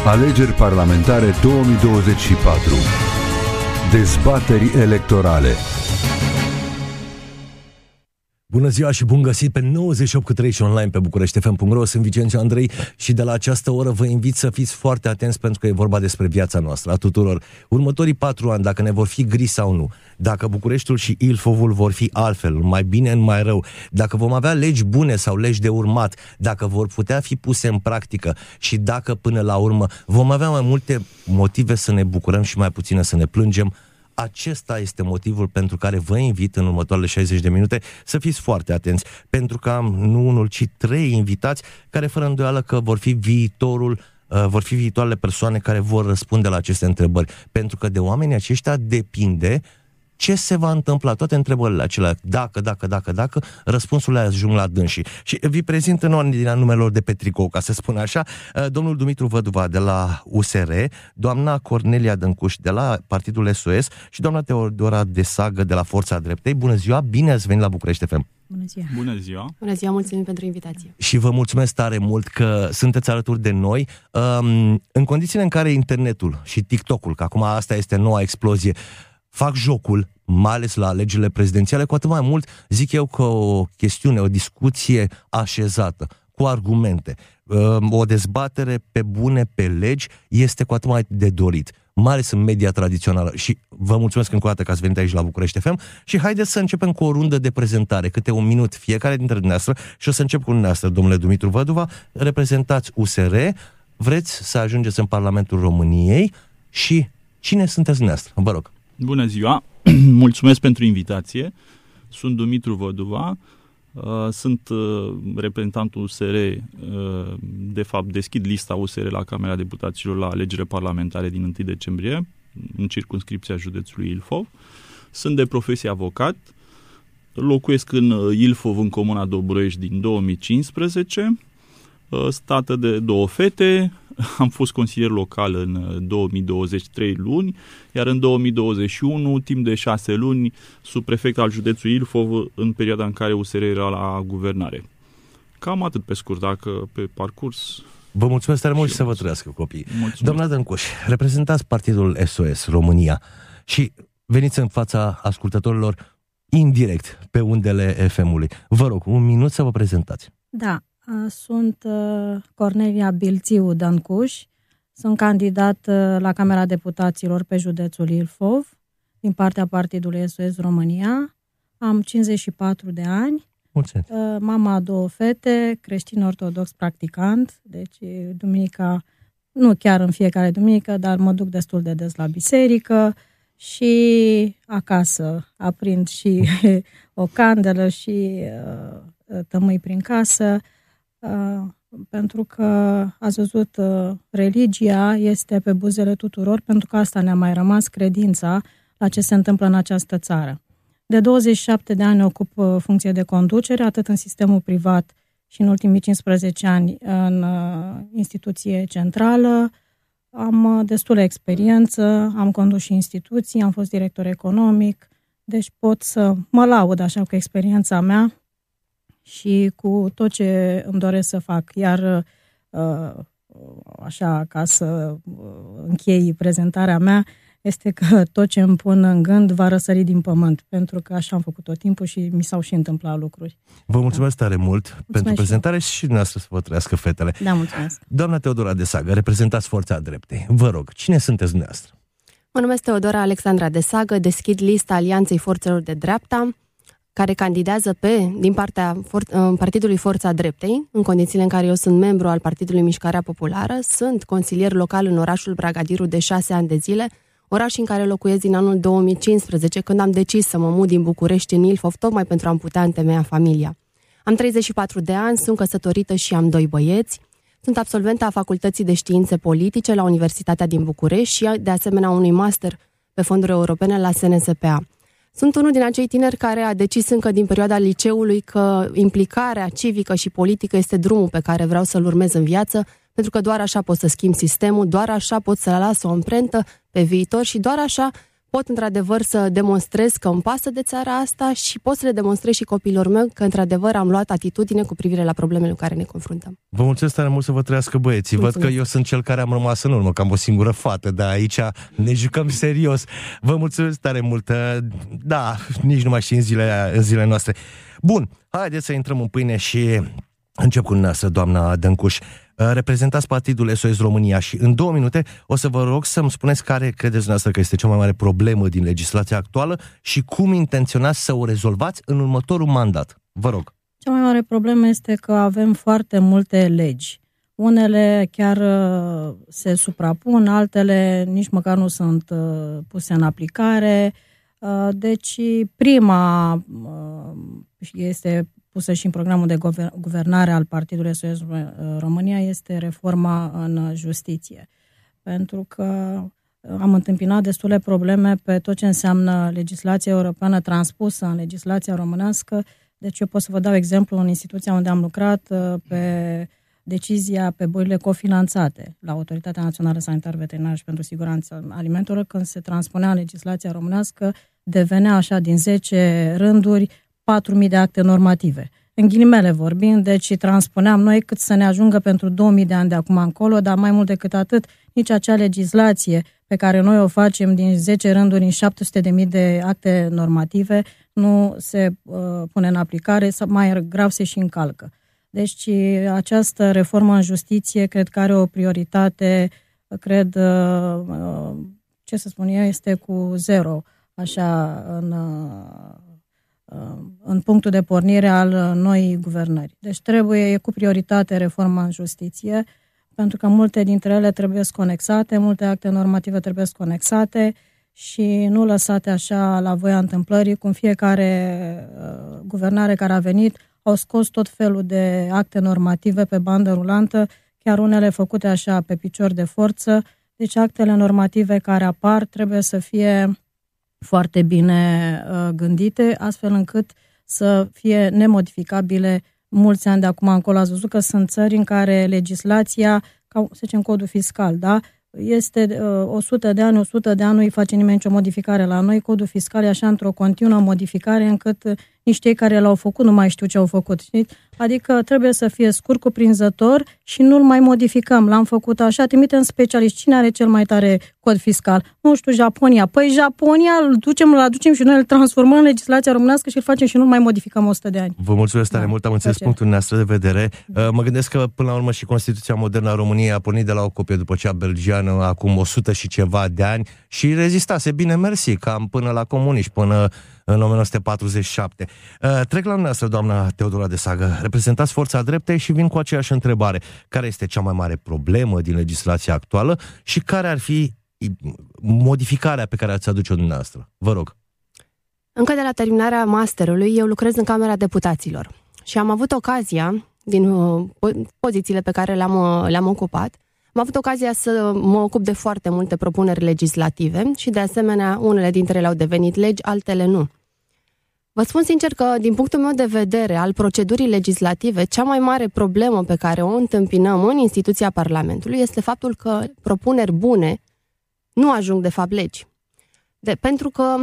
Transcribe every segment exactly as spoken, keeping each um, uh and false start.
Alegeri parlamentare două mii douăzeci și patru. Dezbateri electorale. Bună ziua și bun găsit pe nouăzeci și opt cu trei și online pe bucurești f m punct r o. Sunt Vicențiu Andrei și de la această oră vă invit să fiți foarte atenți pentru că e vorba despre viața noastră, a tuturor. Următorii patru ani, dacă ne vor fi gri sau nu, dacă Bucureștiul și Ilfovul vor fi altfel, mai bine în mai rău, dacă vom avea legi bune sau legi de urmat, dacă vor putea fi puse în practică și dacă până la urmă vom avea mai multe motive să ne bucurăm și mai puține să ne plângem. Acesta este motivul pentru care vă invit în următoarele șaizeci de minute să fiți foarte atenți, pentru că am nu unul, ci trei invitați care fără îndoială că vor fi viitorul, uh, vor fi viitoarele persoane care vor răspunde la aceste întrebări, pentru că de oamenii aceștia depinde ce se va întâmpla, toate întrebările acelea, dacă, dacă, dacă, dacă, răspunsurile ajung la dânsii. Și vi prezint în ordinea numelor de pe tricou, ca să spun așa, domnul Dumitru Văduva de la U S R, doamna Cornelia Dâncuș de la Partidul S O S și doamna Teodora Desagă de la Forța Dreptei. Bună ziua, bine ați venit la București F M! Bună ziua! Bună ziua! Bună ziua, mulțumim pentru invitație! Și vă mulțumesc tare mult că sunteți alături de noi. Um, în condițiile în care internetul și TikTok-ul, că acum asta este noua explozie, fac jocul, mai ales la alegerile prezidențiale, cu atât mai mult zic eu că o chestiune, o discuție așezată, cu argumente, o dezbatere pe bune, pe legi, este cu atât mai de dorit, mai ales în media tradițională. Și vă mulțumesc încă o dată că ați venit aici la București F M și haideți să începem cu o rundă de prezentare, câte un minut fiecare dintre dumneavoastră, și o să încep cu dumneavoastră, domnule Dumitru Văduva, reprezentați U S R, vreți să ajungeți în Parlamentul României și cine sunteți dumneavoastră? Vă rog. Bună ziua! Mulțumesc pentru invitație. Sunt Dumitru Văduva, sunt reprezentantul U S R, de fapt deschid lista U S R la Camera Deputaților la alegerile parlamentare din întâi decembrie, în circumscripția județului Ilfov. Sunt de profesie avocat, locuiesc în Ilfov, în comuna Dobroiești, din două mii cincisprezece, stată de două fete. Am fost consilier local în două mii douăzeci, trei luni, iar în două mii douăzeci și unu, timp de șase luni, subprefect al județului Ilfov, în perioada în care U S R era la guvernare. Cam atât pe scurt, dacă pe parcurs... Vă mulțumesc tare mult și să vă trăiască copiii. Mulțumesc. Doamna Dâncuș, reprezentați Partidul S O S România și veniți în fața ascultătorilor indirect pe undele F M-ului. Vă rog, un minut să vă prezentați. Da. Sunt Cornelia Bilțiu Dâncuș, sunt candidat la Camera Deputaților pe județul Ilfov, din partea Partidului S O S România. Am cincizeci și patru de ani, mulțumesc. Mama a două fete, creștin-ortodox practicant, deci duminica, nu chiar în fiecare duminică, dar mă duc destul de des la biserică și acasă aprind și o candelă și tămâi prin casă. Uh, pentru că ați văzut, uh, religia este pe buzele tuturor, pentru că asta ne-a mai rămas, credința la ce se întâmplă în această țară. De douăzeci și șapte de ani ocup uh, funcție de conducere, atât în sistemul privat și în ultimii cincisprezece ani în uh, instituție centrală. Am uh, destulă experiență, am condus și instituții, am fost director economic, deci pot să mă laud așa cu experiența mea și cu tot ce îmi doresc să fac. Iar așa, ca să închei prezentarea mea, este că tot ce îmi pun în gând va răsări din pământ, pentru că așa am făcut tot timpul și mi s-au și întâmplat lucruri. Vă mulțumesc da. tare mult mulțumesc pentru prezentare și, și dumneavoastră să vă trăiască fetele. Da, mulțumesc. Doamna Teodora Desagă, reprezentați Forța Dreptei. Vă rog, cine sunteți dumneavoastră? Mă numesc Teodora Alexandra Desagă, deschid lista Alianței Forțelor de Dreapta, care candidează pe, din partea for, Partidului Forța Dreptei, în condițiile în care eu sunt membru al Partidului Mișcarea Populară, sunt consilier local în orașul Bragadiru de șase ani de zile, oraș în care locuiesc din anul două mii cincisprezece, când am decis să mă mut din București în Ilfov, tocmai pentru a-mi putea întemeia familia. Am treizeci și patru de ani, sunt căsătorită și am doi băieți, sunt absolventă a Facultății de Științe Politice la Universitatea din București și, de asemenea, unui master pe fonduri europene la S N S P A. Sunt unul din acei tineri care a decis încă din perioada liceului că implicarea civică și politică este drumul pe care vreau să-l urmez în viață, pentru că doar așa pot să schimb sistemul, doar așa pot să las o amprentă pe viitor și doar așa pot într-adevăr să demonstrez că îmi pasă de țara asta și pot să le demonstrez și copiilor mei că într-adevăr am luat atitudine cu privire la problemele cu care ne confruntăm. Vă mulțumesc tare mult, să vă trăiască băieții. Mulțumesc. Văd că eu sunt cel care am rămas în urmă, că am o singură fată, dar aici ne jucăm serios. Vă mulțumesc tare mult. Da, nici nu mai știu în zilele, în zilele noastre. Bun, haideți să intrăm în pâine și încep cu dumneavoastră, doamna Dăncuș. Reprezentați partidul S O S România și în două minute o să vă rog să-mi spuneți care credeți dumneavoastră că este cea mai mare problemă din legislația actuală și cum intenționați să o rezolvați în următorul mandat. Vă rog. Cea mai mare problemă este că avem foarte multe legi. Unele chiar se suprapun, altele nici măcar nu sunt puse în aplicare. Deci prima este pusă și în programul de guvernare al Partidului S O S România, este reforma în justiție. Pentru că am întâmpinat destule probleme pe tot ce înseamnă legislația europeană transpusă în legislația românească. Deci eu pot să vă dau exemplu în instituția unde am lucrat pe decizia pe bolile cofinanțate la Autoritatea Națională Sanitar Veterinară și pentru Siguranța Alimentelor, când se transpunea în legislația românească, devenea așa din zece rânduri patru mii de acte normative. În ghilimele vorbind, deci transpuneam noi cât să ne ajungă pentru două mii de ani de acum încolo, dar mai mult decât atât, nici acea legislație pe care noi o facem din zece rânduri în șapte sute de mii de acte normative nu se uh, pune în aplicare, sau mai grav se și încalcă. Deci această reformă în justiție cred că are o prioritate, cred, uh, ce să spun eu, este cu zero, așa, în... Uh, în punctul de pornire al noii guvernări. Deci trebuie, e cu prioritate reforma în justiție, pentru că multe dintre ele trebuie conexate, multe acte normative trebuie conexate și nu lăsate așa la voia întâmplării, cum fiecare uh, guvernare care a venit au scos tot felul de acte normative pe bandă rulantă, chiar unele făcute așa pe picior de forță. Deci actele normative care apar trebuie să fie foarte bine uh, gândite, astfel încât să fie nemodificabile mulți ani de acum încolo. Ați văzut că sunt țări în care legislația, ca, să zicem, codul fiscal, da? Este uh, o sută de ani, o sută de ani, nu îi face nimeni nicio modificare. La noi codul fiscal e așa într-o continuă modificare încât uh, nici cei care l-au făcut nu mai știu ce au făcut. Știți? Adică trebuie să fie scurt, cuprinzător și nu-l mai modificăm. L-am făcut așa, trimitem specialiști. Cine are cel mai tare cod fiscal? Nu știu, Japonia. Păi Japonia îl ducem, îl aducem și noi îl transformăm în legislația românească și îl facem și nu mai modificăm o sută de ani. Vă mulțumesc tare da, mult, am înțeles punctul dumneavoastră de vedere. Mă gândesc că până la urmă și Constituția modernă a României a pornit de la o copie după cea belgiană acum o sută și ceva de ani și rezistase bine mersi, cam până la comuniști, până în o mie nouă sute patruzeci și șapte. Uh, trec la dumneavoastră, doamna Teodora Desagă. Reprezentați Forța Dreptei și vin cu aceeași întrebare. Care este cea mai mare problemă din legislația actuală și care ar fi modificarea pe care ați aduce-o dumneavoastră? Vă rog. Încă de la terminarea masterului, eu lucrez în Camera Deputaților și am avut ocazia, din uh, pozițiile pe care le-am, uh, le-am ocupat, am avut ocazia să mă ocup de foarte multe propuneri legislative și, de asemenea, unele dintre ele au devenit legi, altele nu. Vă spun sincer că, din punctul meu de vedere, al procedurii legislative, cea mai mare problemă pe care o întâmpinăm în instituția Parlamentului este faptul că propuneri bune nu ajung, de fapt, legi. De, pentru că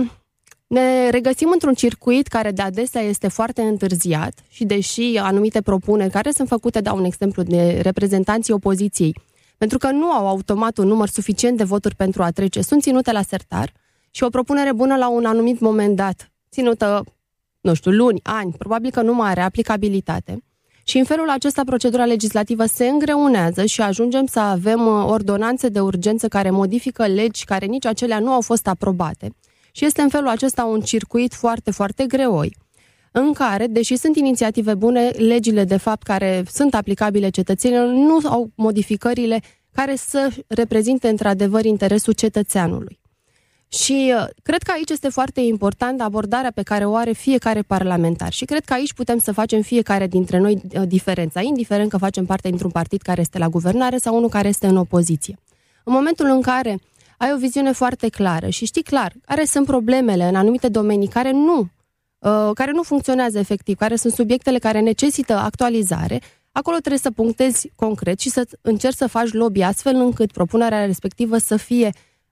ne regăsim într-un circuit care de adesea este foarte întârziat și, deși anumite propuneri care sunt făcute, dau un exemplu, de reprezentanții opoziției, pentru că nu au automat un număr suficient de voturi pentru a trece, sunt ținute la sertar și o propunere bună la un anumit moment dat, ținută, nu știu, luni, ani, probabil că nu mai are aplicabilitate. Și în felul acesta procedura legislativă se îngreunează și ajungem să avem ordonanțe de urgență care modifică legi care nici acelea nu au fost aprobate. Și este în felul acesta un circuit foarte, foarte greoi, în care, deși sunt inițiative bune, legile de fapt care sunt aplicabile cetățenilor nu au modificările care să reprezinte într-adevăr interesul cetățeanului. Și uh, cred că aici este foarte important abordarea pe care o are fiecare parlamentar și cred că aici putem să facem fiecare dintre noi uh, diferența, indiferent că facem parte dintr-un partid care este la guvernare sau unul care este în opoziție. În momentul în care ai o viziune foarte clară și știi clar care sunt problemele în anumite domenii care nu care nu funcționează efectiv, care sunt subiectele care necesită actualizare, acolo trebuie să punctezi concret și să încerci să faci lobby astfel încât propunerea respectivă să fie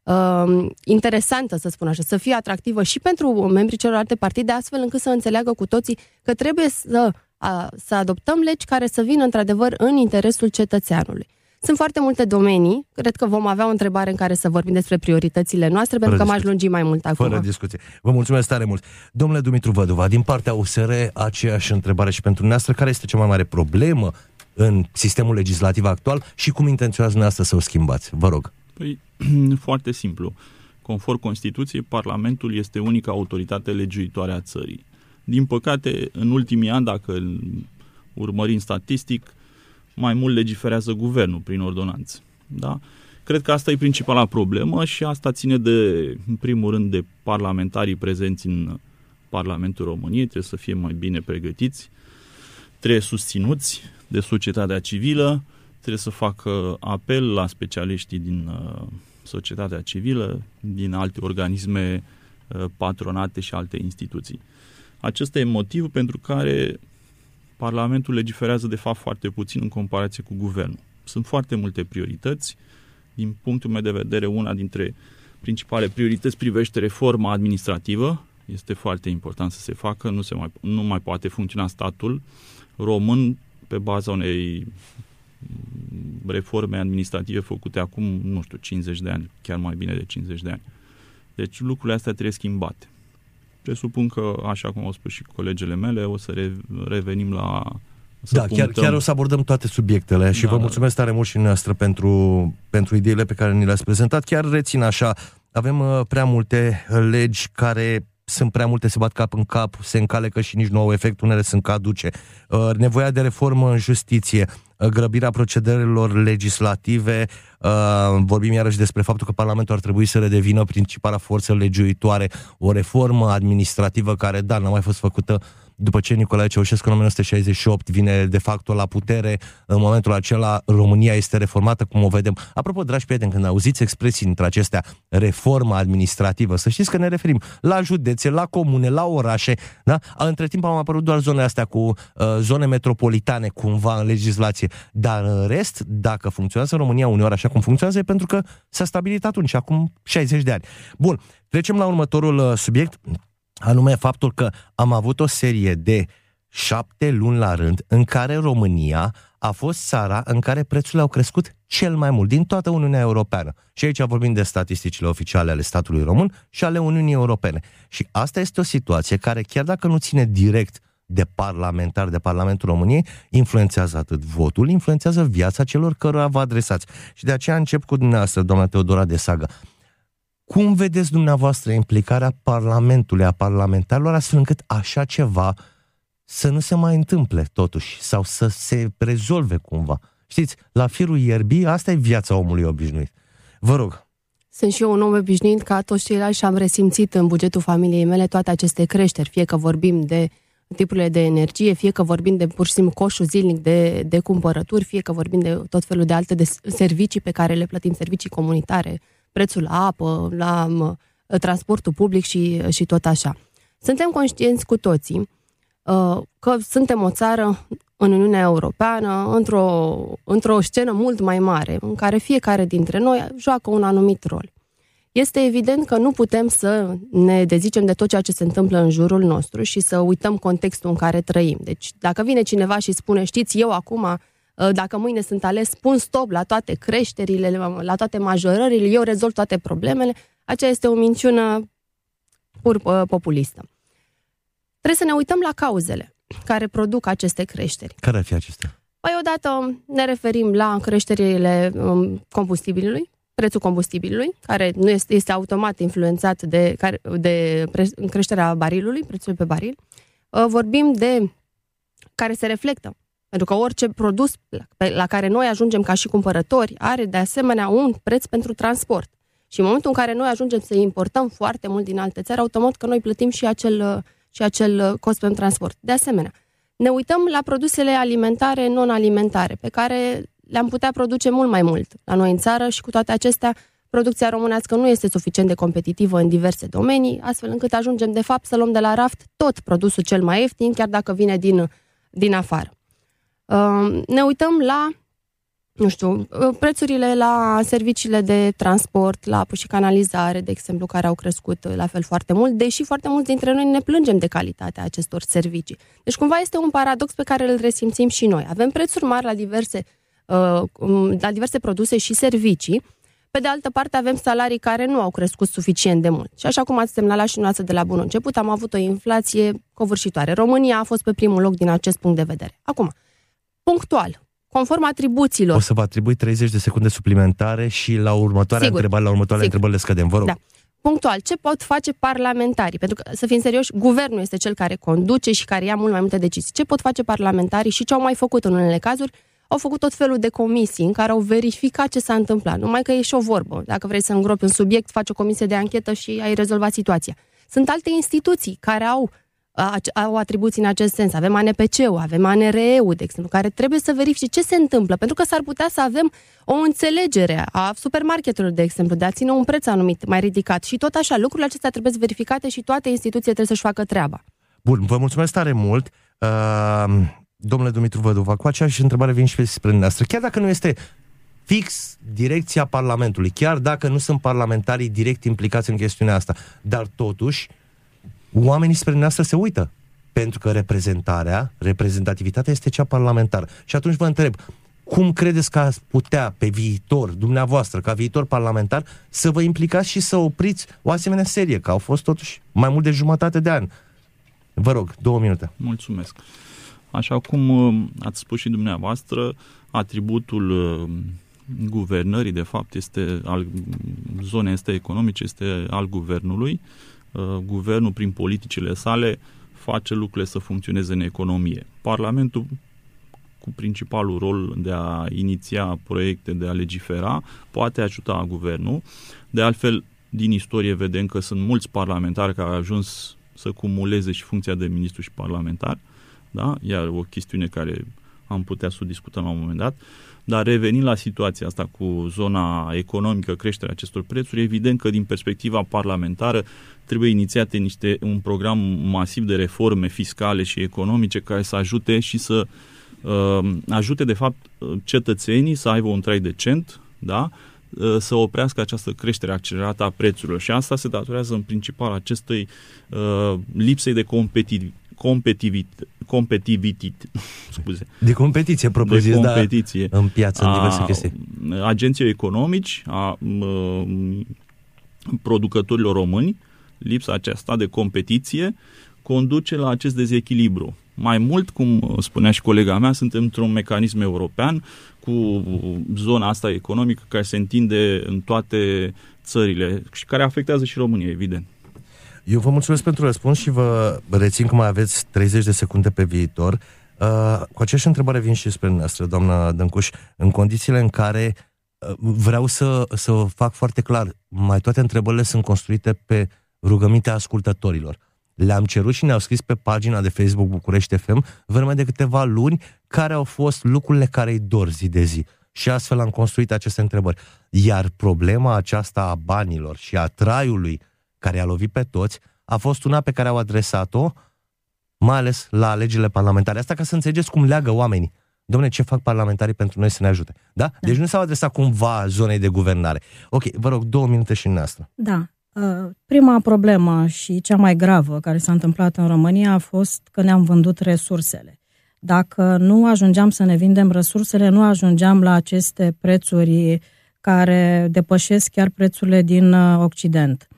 uh, interesantă, să spun așa, să fie atractivă și pentru membrii celorlalte partide, astfel încât să înțeleagă cu toții că trebuie să, uh, să adoptăm legi care să vină într-adevăr în interesul cetățeanului. Sunt foarte multe domenii, cred că vom avea o întrebare în care să vorbim despre prioritățile noastre, pentru că m-aș lungi mai mult acum. Fără discuție. Vă mulțumesc tare mult. Domnule Dumitru Văduva, din partea U S R, aceeași întrebare și pentru dumneavoastră, care este cea mai mare problemă în sistemul legislativ actual și cum intenționați dumneavoastră să o schimbați? Vă rog. Păi, foarte simplu. Conform Constituției, Parlamentul este unica autoritate legiuitoare a țării. Din păcate, în ultimii ani, dacă urmărim statistic, mai mult legiferează guvernul prin ordonanțe. Da? Cred că asta e principala problemă și asta ține de, în primul rând, de parlamentarii prezenți în Parlamentul României. Trebuie să fie mai bine pregătiți, trebuie susținuți de societatea civilă, trebuie să facă apel la specialiștii din uh, societatea civilă, din alte organisme uh, patronate și alte instituții. Acesta e motivul pentru care Parlamentul legiferează de fapt foarte puțin în comparație cu guvernul. Sunt foarte multe priorități. Din punctul meu de vedere, una dintre principale priorități privește reforma administrativă. Este foarte important să se facă. Nu, se mai, nu mai poate funcționa statul român pe baza unei reforme administrative făcute acum, nu știu, cincizeci de ani, chiar mai bine de cincizeci de ani. Deci lucrurile astea trebuie schimbate. Presupun că, așa cum au spus și colegele mele, o să re- revenim la... Da, chiar, chiar o să abordăm toate subiectele și da, vă mulțumesc tare mult și noastră pentru, pentru ideile pe care ni le-ați prezentat. Chiar rețin așa, avem uh, prea multe legi care sunt prea multe, se bat cap în cap, se încalecă și nici nu au efect, unele sunt caduce. Uh, nevoia de reformă în justiție, uh, grăbirea procederelor legislative, uh, vorbim iarăși despre faptul că Parlamentul ar trebui să redevină principala forță legiuitoare, o reformă administrativă care, da, n-a mai fost făcută după ce Nicolae Ceaușescu în o mie nouă sute șaizeci și opt vine de facto la putere. În momentul acela România este reformată, cum o vedem. Apropo, dragi prieteni, când auziți expresii dintre acestea, reformă administrativă, să știți că ne referim la județe, la comune, la orașe, da? Între timp au apărut doar zonele astea cu uh, zone metropolitane cumva în legislație, dar în rest, dacă funcționează România uneori așa cum funcționează, e pentru că s-a stabilit atunci, acum șaizeci de ani. Bun, trecem la următorul uh, subiect, anume faptul că am avut o serie de șapte luni la rând în care România a fost țara în care prețurile au crescut cel mai mult din toată Uniunea Europeană. Și aici vorbim de statisticile oficiale ale statului român și ale Uniunii Europene. Și asta este o situație care, chiar dacă nu ține direct de parlamentar, de Parlamentul României, influențează atât votul, influențează viața celor cărora vă adresați. Și de aceea încep cu dumneavoastră, doamna Teodora Desagă. Cum vedeți dumneavoastră implicarea Parlamentului, a parlamentarilor, astfel încât așa ceva să nu se mai întâmple totuși sau să se rezolve cumva? Știți, la firul ierbii, asta e viața omului obișnuit. Vă rog. Sunt și eu un om obișnuit ca toți ceilalți și am resimțit în bugetul familiei mele toate aceste creșteri, fie că vorbim de tipurile de energie, fie că vorbim de pur și simplu coșul zilnic de, de cumpărături, fie că vorbim de tot felul de alte de servicii pe care le plătim, servicii comunitare, prețul la apă, la mă, transportul public și, și tot așa. Suntem conștienți cu toții uh, că suntem o țară în Uniunea Europeană, într-o, într-o scenă mult mai mare, în care fiecare dintre noi joacă un anumit rol. Este evident că nu putem să ne dezicem de tot ceea ce se întâmplă în jurul nostru și să uităm contextul în care trăim. Deci dacă vine cineva și spune, știți, eu acum, dacă mâine sunt ales, pun stop la toate creșterile, la toate majorările, eu rezolv toate problemele, aceea este o minciună pur populistă. Trebuie să ne uităm la cauzele care produc aceste creșteri. Care ar fi acestea? Păi odată ne referim la creșterile combustibilului, prețul combustibilului, care nu este, este automat influențat de, de creșterea barilului, prețul pe baril. Vorbim de care se reflectă. Pentru că orice produs la care noi ajungem ca și cumpărători are de asemenea un preț pentru transport. Și în momentul în care noi ajungem să importăm foarte mult din alte țări, automat că noi plătim și acel, și acel cost pentru transport. De asemenea, ne uităm la produsele alimentare, non-alimentare, pe care le-am putea produce mult mai mult la noi în țară și cu toate acestea, producția românească nu este suficient de competitivă în diverse domenii, astfel încât ajungem de fapt să luăm de la raft tot produsul cel mai ieftin, chiar dacă vine din, din afară. Uh, ne uităm la nu știu, prețurile la serviciile de transport, la apă și canalizare, de exemplu, care au crescut la fel foarte mult, deși foarte mulți dintre noi ne plângem de calitatea acestor servicii. Deci cumva este un paradox pe care îl resimțim și noi. Avem prețuri mari la diverse, la diverse produse și servicii. Pe de altă parte, avem salarii care nu au crescut suficient de mult. Și așa cum ați semnalat și dumneavoastră de la bun început, am avut o inflație covârșitoare. România a fost pe primul loc din acest punct de vedere. Acum, punctual, conform atribuțiilor... O să vă atribui treizeci de secunde suplimentare și la următoarea Sigur. întrebare, la următoarele Sigur. întrebări le scădem. Vă rog. Da. Punctual, ce pot face parlamentarii? Pentru că, să fim serioși, guvernul este cel care conduce și care ia mult mai multe decizii. Ce pot face parlamentarii și ce au mai făcut în unele cazuri? Au făcut tot felul de comisii în care au verificat ce s-a întâmplat. Numai că e și o vorbă. Dacă vrei să îngropi un subiect, faci o comisie de anchetă și ai rezolvat situația. Sunt alte instituții care au, au atribuții în acest sens. Avem A N P C-ul, avem A N R E-ul, de exemplu, care trebuie să verifice ce se întâmplă. Pentru că s-ar putea să avem o înțelegere a supermarketelor, de exemplu, de a ține un preț anumit mai ridicat. Și tot așa, lucrurile acestea trebuie verificate și toate instituțiile trebuie să-și facă treaba. Bun, vă mulțumesc tare mult. Uh... Domnule Dumitru Văduva, cu aceeași întrebare vin și spre noastră. Chiar dacă nu este fix direcția Parlamentului, chiar dacă nu sunt parlamentarii direct implicați în chestiunea asta, dar totuși oamenii spre noastră se uită, pentru că reprezentarea, reprezentativitatea este cea parlamentară. Și atunci vă întreb, cum credeți că ați putea pe viitor, dumneavoastră, ca viitor parlamentar, să vă implicați și să opriți o asemenea serie, că au fost totuși mai mult de jumătate de an? Vă rog, două minute. Mulțumesc. Așa cum ați spus și dumneavoastră, atributul guvernării, de fapt, este al zonei este economice, este al guvernului. Guvernul, prin politicile sale, face lucrurile să funcționeze în economie. Parlamentul, cu principalul rol de a iniția proiecte, de a legifera, poate ajuta guvernul. De altfel, din istorie vedem că sunt mulți parlamentari care au ajuns să cumuleze și funcția de ministru și parlamentar. Da? Iar o chestiune care am putea să o discutăm la un moment dat. Dar revenind la situația asta cu zona economică, creșterea acestor prețuri, evident că din perspectiva parlamentară trebuie inițiate niște, un program masiv de reforme fiscale și economice care să ajute și să uh, ajute de fapt cetățenii să aibă un trai decent, da? uh, să oprească această creștere accelerată a prețurilor. Și asta se datorează în principal acestei uh, lipsei de competitivitate competitivit, competitivit, scuze. De competiție, propoziți, de competiție, da, în piață, în diverse chestii. Agenții economici, a a producătorilor români, lipsa aceasta de competiție conduce la acest dezechilibru. Mai mult, cum spunea și colega mea, suntem într-un mecanism european cu zona asta economică care se întinde în toate țările și care afectează și România, evident. Eu vă mulțumesc pentru răspuns și vă rețin că mai aveți treizeci de secunde pe viitor. Uh, cu aceeași întrebare vin și spre noastră, doamna Dâncuș, în condițiile în care uh, vreau să, să fac foarte clar, mai toate întrebările sunt construite pe rugămintea ascultătorilor. Le-am cerut și ne-au scris pe pagina de Facebook București F M vreme de câteva luni care au fost lucrurile care îi dor zi de zi. Și astfel am construit aceste întrebări. Iar problema aceasta a banilor și a traiului care a lovit pe toți, a fost una pe care au adresat-o, mai ales la alegerile parlamentare. Asta ca să înțelegeți cum leagă oamenii. Dom'le, ce fac parlamentarii pentru noi să ne ajute? Da? Da. Deci nu s-au adresat cumva zonei de guvernare. Ok, vă rog, două minute și în asta. Da. Prima problemă și cea mai gravă care s-a întâmplat în România a fost că ne-am vândut resursele. Dacă nu ajungeam să ne vindem resursele, nu ajungeam la aceste prețuri care depășesc chiar prețurile din Occident.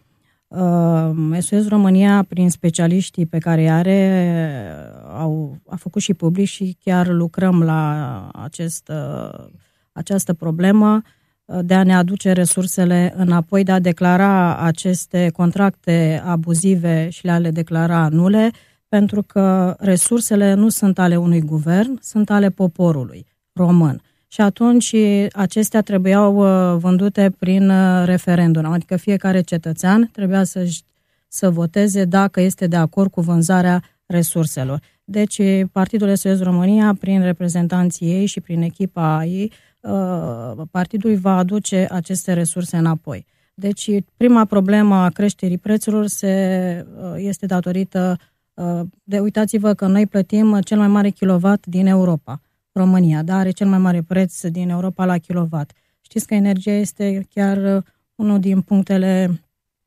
S O S România, prin specialiștii pe care îi are, au, a făcut și public și chiar lucrăm la acest, această problemă de a ne aduce resursele înapoi, de a declara aceste contracte abuzive și le a le declara nule, pentru că resursele nu sunt ale unui guvern, sunt ale poporului român. Și atunci acestea trebuiau vândute prin referendum, adică fiecare cetățean trebuia să, să voteze dacă este de acord cu vânzarea resurselor. Deci Partidul S O S România, prin reprezentanții ei și prin echipa ei, partidul va aduce aceste resurse înapoi. Deci prima problemă a creșterii prețurilor se, este datorită de, uitați-vă că noi plătim cel mai mare kilowatt din Europa. România, dar are cel mai mare preț din Europa la kilowatt. Știți că energia este chiar unul din punctele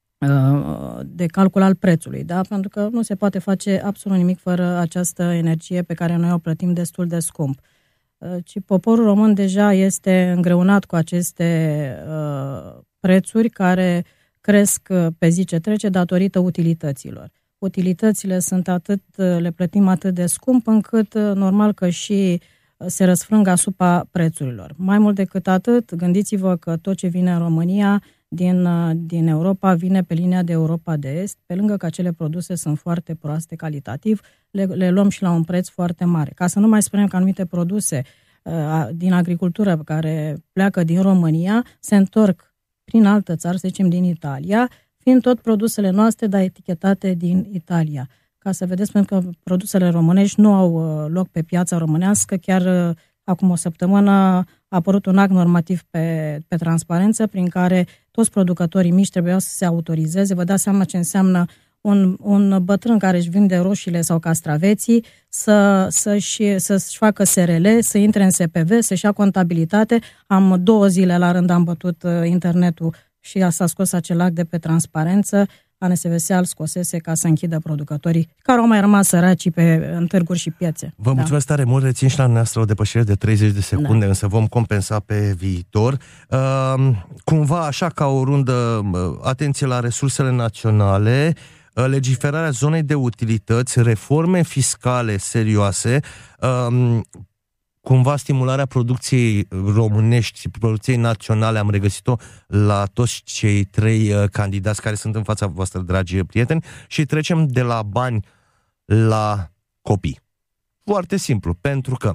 de calcul al prețului, da? Pentru că nu se poate face absolut nimic fără această energie pe care noi o plătim destul de scump. Ci poporul român deja este îngreunat cu aceste uh, prețuri care cresc pe zi ce trece datorită utilităților. Utilitățile sunt atât, le plătim atât de scump încât normal că și se răsfrâng asupra prețurilor. Mai mult decât atât, gândiți-vă că tot ce vine în România din, din Europa vine pe linia de Europa de Est, pe lângă că acele produse sunt foarte proaste calitativ, le, le luăm și la un preț foarte mare. Ca să nu mai spunem că anumite produse uh, din agricultură care pleacă din România se întorc prin altă țară, să zicem din Italia, fiind tot produsele noastre, dar etichetate din Italia. Ca să vedeți, pentru că produsele românești nu au loc pe piața românească. Chiar acum o săptămână a apărut un act normativ pe, pe transparență prin care toți producătorii mici trebuiau să se autorizeze. Vă dați seama ce înseamnă un, un bătrân care își vinde roșiile sau castraveții să, să-și, să-și facă S R L, să intre în S P V, să-și ia contabilitate. Am două zile la rând am bătut internetul și s-a scos acel act de pe transparență. A N S V S îl scosese ca să închidă producătorii care au mai rămas săraci pe în târguri și piețe. Vă mulțumesc da. tare mult, rețin și la noastră o depășire de treizeci de secunde, da. Însă vom compensa pe viitor. Uh, cumva așa ca o rundă, uh, atenție la resursele naționale, uh, legiferarea zonei de utilități, reforme fiscale serioase, uh, cumva stimularea producției românești, producției naționale, am regăsit-o la toți cei trei uh, candidați care sunt în fața voastră, dragi prieteni, și trecem de la bani la copii. Foarte simplu, pentru că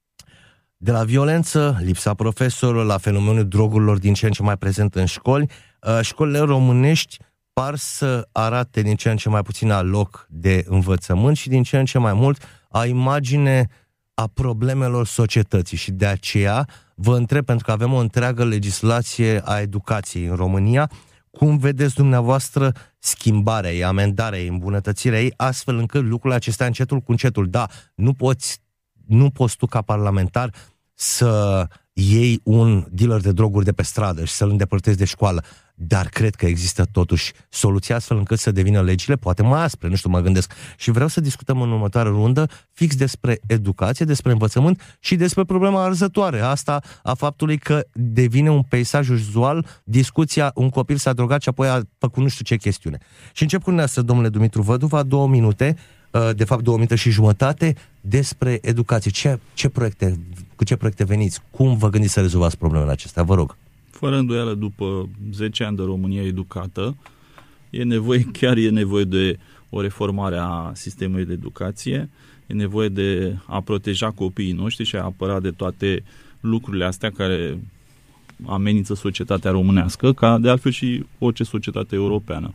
de la violență, lipsa profesorilor, la fenomenul drogurilor din ce în ce mai prezent în școli, uh, școlile românești par să arate din ce în ce mai puțin la loc de învățământ și din ce în ce mai mult a imagine a problemelor societății, și de aceea vă întreb, pentru că avem o întreagă legislație a educației în România, cum vedeți dumneavoastră schimbarea ei, amendarea ei, îmbunătățirea ei, astfel încât lucrurile acestea încetul cu încetul, da, nu poți, nu poți tu ca parlamentar să iei un dealer de droguri de pe stradă și să-l îndepărtezi de școală, dar cred că există totuși soluția astfel încât să devină legile poate mai aspre, nu știu, mă gândesc. Și vreau să discutăm în următoarea rundă fix despre educație, despre învățământ și despre problema arzătoare, asta a faptului că devine un peisaj uzual discuția, un copil s-a drogat și apoi a făcut nu știu ce chestiune. Și încep cu dumneavoastră, domnule Dumitru Văduva, două minute, de fapt două minute și jumătate, despre educație. Ce, ce proiecte, cu ce proiecte veniți? Cum vă gândiți să rezolvați problemele acestea? Vă rog. Fără îndoială, după zece ani de România educată, e nevoie, chiar e nevoie de o reformare a sistemului de educație, e nevoie de a proteja copiii noștri și a apăra de toate lucrurile astea care amenință societatea românească, ca de altfel și orice societate europeană.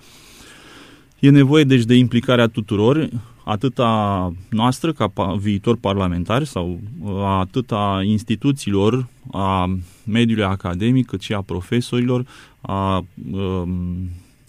E nevoie deci de implicarea tuturor, atât a noastră ca viitor parlamentari sau atât a instituțiilor, a mediului academic, cât și a profesorilor, a um,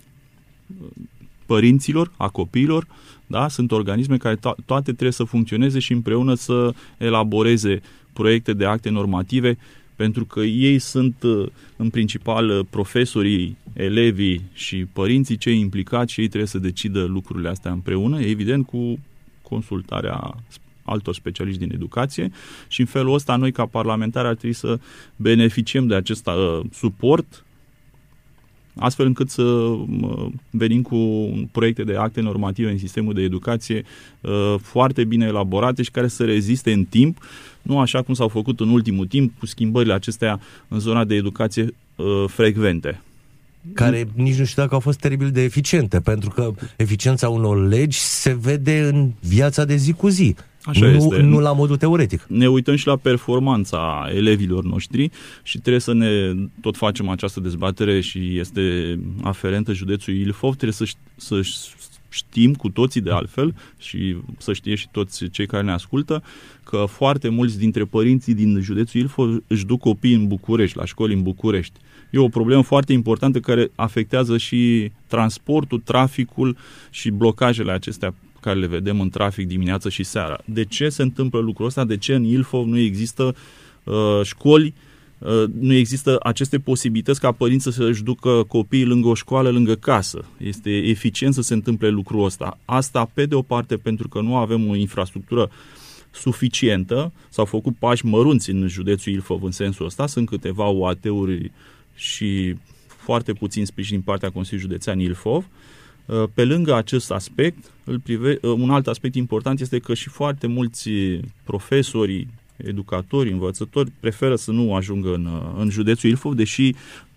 părinților, a copiilor. Da? Sunt organisme care to- toate trebuie să funcționeze și împreună să elaboreze proiecte de acte normative, pentru că ei sunt în principal profesorii, elevii și părinții cei implicați și ei trebuie să decidă lucrurile astea împreună, evident cu consultarea altor specialiști din educație, și în felul ăsta noi ca parlamentari ar trebui să beneficiem de acest uh, suport, astfel încât să uh, venim cu proiecte de acte normative în sistemul de educație uh, foarte bine elaborate și care să reziste în timp, nu așa cum s-au făcut în ultimul timp cu schimbările acestea în zona de educație uh, frecvente. Care nici nu știu dacă au fost teribil de eficiente, pentru că eficiența unor legi se vede în viața de zi cu zi. Așa nu, este. Nu la modul teoretic. Ne uităm și la performanța elevilor noștri și trebuie să ne tot facem această dezbatere și este aferentă județul Ilfov. Trebuie să, să știm cu toții de altfel și să știe și toți cei care ne ascultă că foarte mulți dintre părinții din județul Ilfov își duc copiii în București, la școli în București. E o problemă foarte importantă care afectează și transportul, traficul și blocajele acestea care le vedem în trafic dimineața și seara. De ce se întâmplă lucrul ăsta? De ce în Ilfov nu există uh, școli, uh, nu există aceste posibilități ca părinții să-și ducă copiii lângă o școală, lângă casă? Este eficient să se întâmple lucrul ăsta. Asta, pe de o parte, pentru că nu avem o infrastructură suficientă, s-au făcut pași mărunți în județul Ilfov în sensul ăsta, sunt câteva U A T-uri și foarte puțin sprijin din partea Consiliului Județean Ilfov. Pe lângă acest aspect, îl prive, un alt aspect important este că și foarte mulți profesori, educatori, învățători preferă să nu ajungă în, în județul Ilfov, deși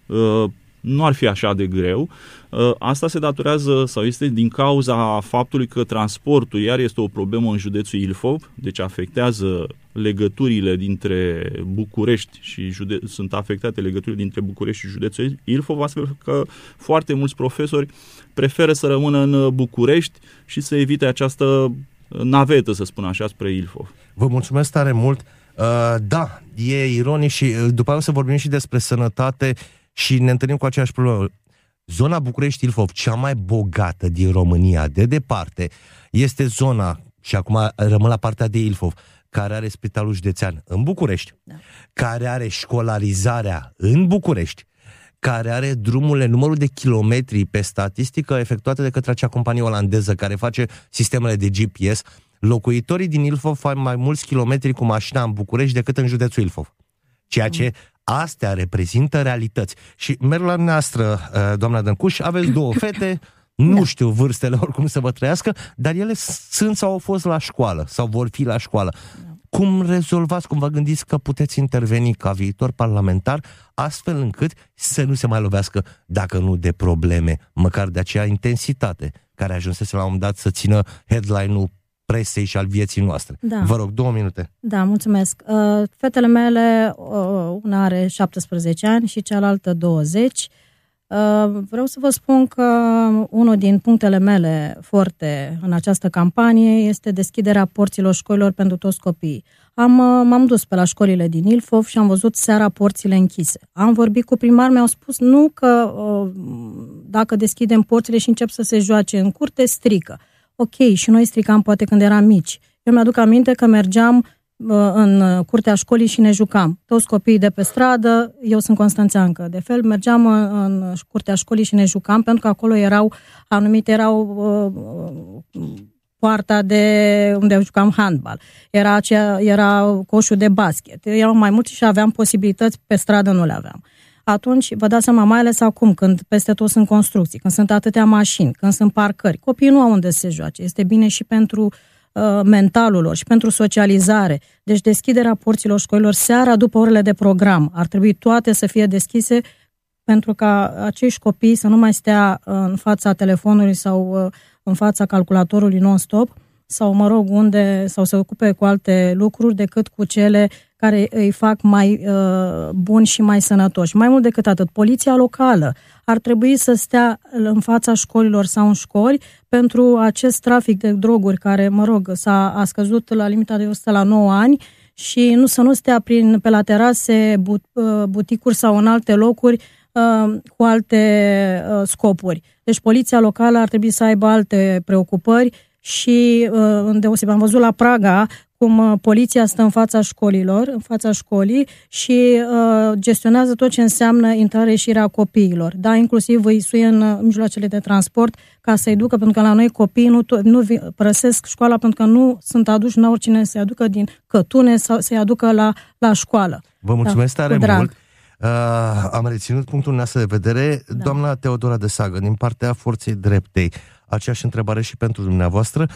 nu ar fi așa de greu. Asta se datorează sau este din cauza faptului că transportul iar este o problemă în județul Ilfov, deci afectează legăturile dintre București și jude- sunt afectate legăturile dintre București și județul Ilfov, astfel că foarte mulți profesori preferă să rămână în București și să evite această navetă, să spun așa, spre Ilfov. Vă mulțumesc tare mult. Uh, da, e ironic și după aceea o să vorbim și despre sănătate și ne întâlnim cu aceeași problemă. Zona București-Ilfov, cea mai bogată din România, de departe, este zona, și acum rămân la partea de Ilfov, care are spitalul județean în București, da. care are școlarizarea în București, care are drumurile, numărul de kilometri pe statistică efectuate de către acea companie olandeză care face sistemele de G P S. Locuitorii din Ilfov fac mai mulți kilometri cu mașina în București decât în județul Ilfov. Ceea ce astea reprezintă realități. Și merg la noastră, doamna Dăncuș, aveți două fete, nu da. știu vârstele oricum să vă trăiască, dar ele sunt sau au fost la școală, sau vor fi la școală. Da. Cum rezolvați, cum vă gândiți că puteți interveni ca viitor parlamentar, astfel încât să nu se mai lovească, dacă nu de probleme, măcar de acea intensitate care ajunsese la un moment dat să țină headline-ul presei și al vieții noastre. Da. Vă rog, două minute. Da, mulțumesc. Uh, fetele mele, uh, una are șaptesprezece ani și cealaltă douăzeci. Uh, vreau să vă spun că unul din punctele mele forte în această campanie este deschiderea porților școlilor pentru toți copiii. Am, uh, m-am dus pe la școlile din Ilfov și am văzut seara porțile închise. Am vorbit cu primar, mi-au spus nu că uh, dacă deschidem porțile și încep să se joace în curte, strică. Ok, și noi stricam poate când eram mici. Eu mi-aduc aminte că mergeam uh, în curtea școlii și ne jucam. Toți copiii de pe stradă, eu sunt constanțeancă, de fel, mergeam în, în curtea școlii și ne jucam, pentru că acolo erau, anumite erau uh, poarta de unde jucam handbal, era, acea, era coșul de basket, erau mai mulți și aveam posibilități, pe stradă nu le aveam. Atunci, vă dați seama, mai ales acum, când peste tot sunt construcții, când sunt atâtea mașini, când sunt parcări, copiii nu au unde să se joace. Este bine și pentru uh, mentalul lor și pentru socializare. Deci deschiderea porților școlilor seara după orele de program. Ar trebui toate să fie deschise pentru ca acești copii să nu mai stea în fața telefonului sau uh, în fața calculatorului non-stop sau, mă rog, unde, sau să ocupe cu alte lucruri decât cu cele care îi fac mai uh, buni și mai sănătoși. Mai mult decât atât, poliția locală ar trebui să stea în fața școlilor sau în școli pentru acest trafic de droguri care, mă rog, s-a a scăzut la limita de vârstă la nouă ani și nu să nu stea prin, pe la terase, but, uh, buticuri sau în alte locuri uh, cu alte uh, scopuri. Deci poliția locală ar trebui să aibă alte preocupări și, în deosebire, am văzut la Praga cum poliția stă în fața școlilor, în fața școlii și uh, gestionează tot ce înseamnă intrare-ieșirea copiilor. Da, inclusiv îi suie în mijloacele de transport ca să-i ducă, pentru că la noi copiii nu, nu părăsesc școala pentru că nu sunt aduși, n-au oricine să-i aducă din Cătune sau să-i aducă la, la școală. Vă mulțumesc da, tare mult! Uh, am reținut punctul nostru de vedere. Da. Doamna Teodora Desagă, din partea Forței Dreptei, aceeași întrebare și pentru dumneavoastră.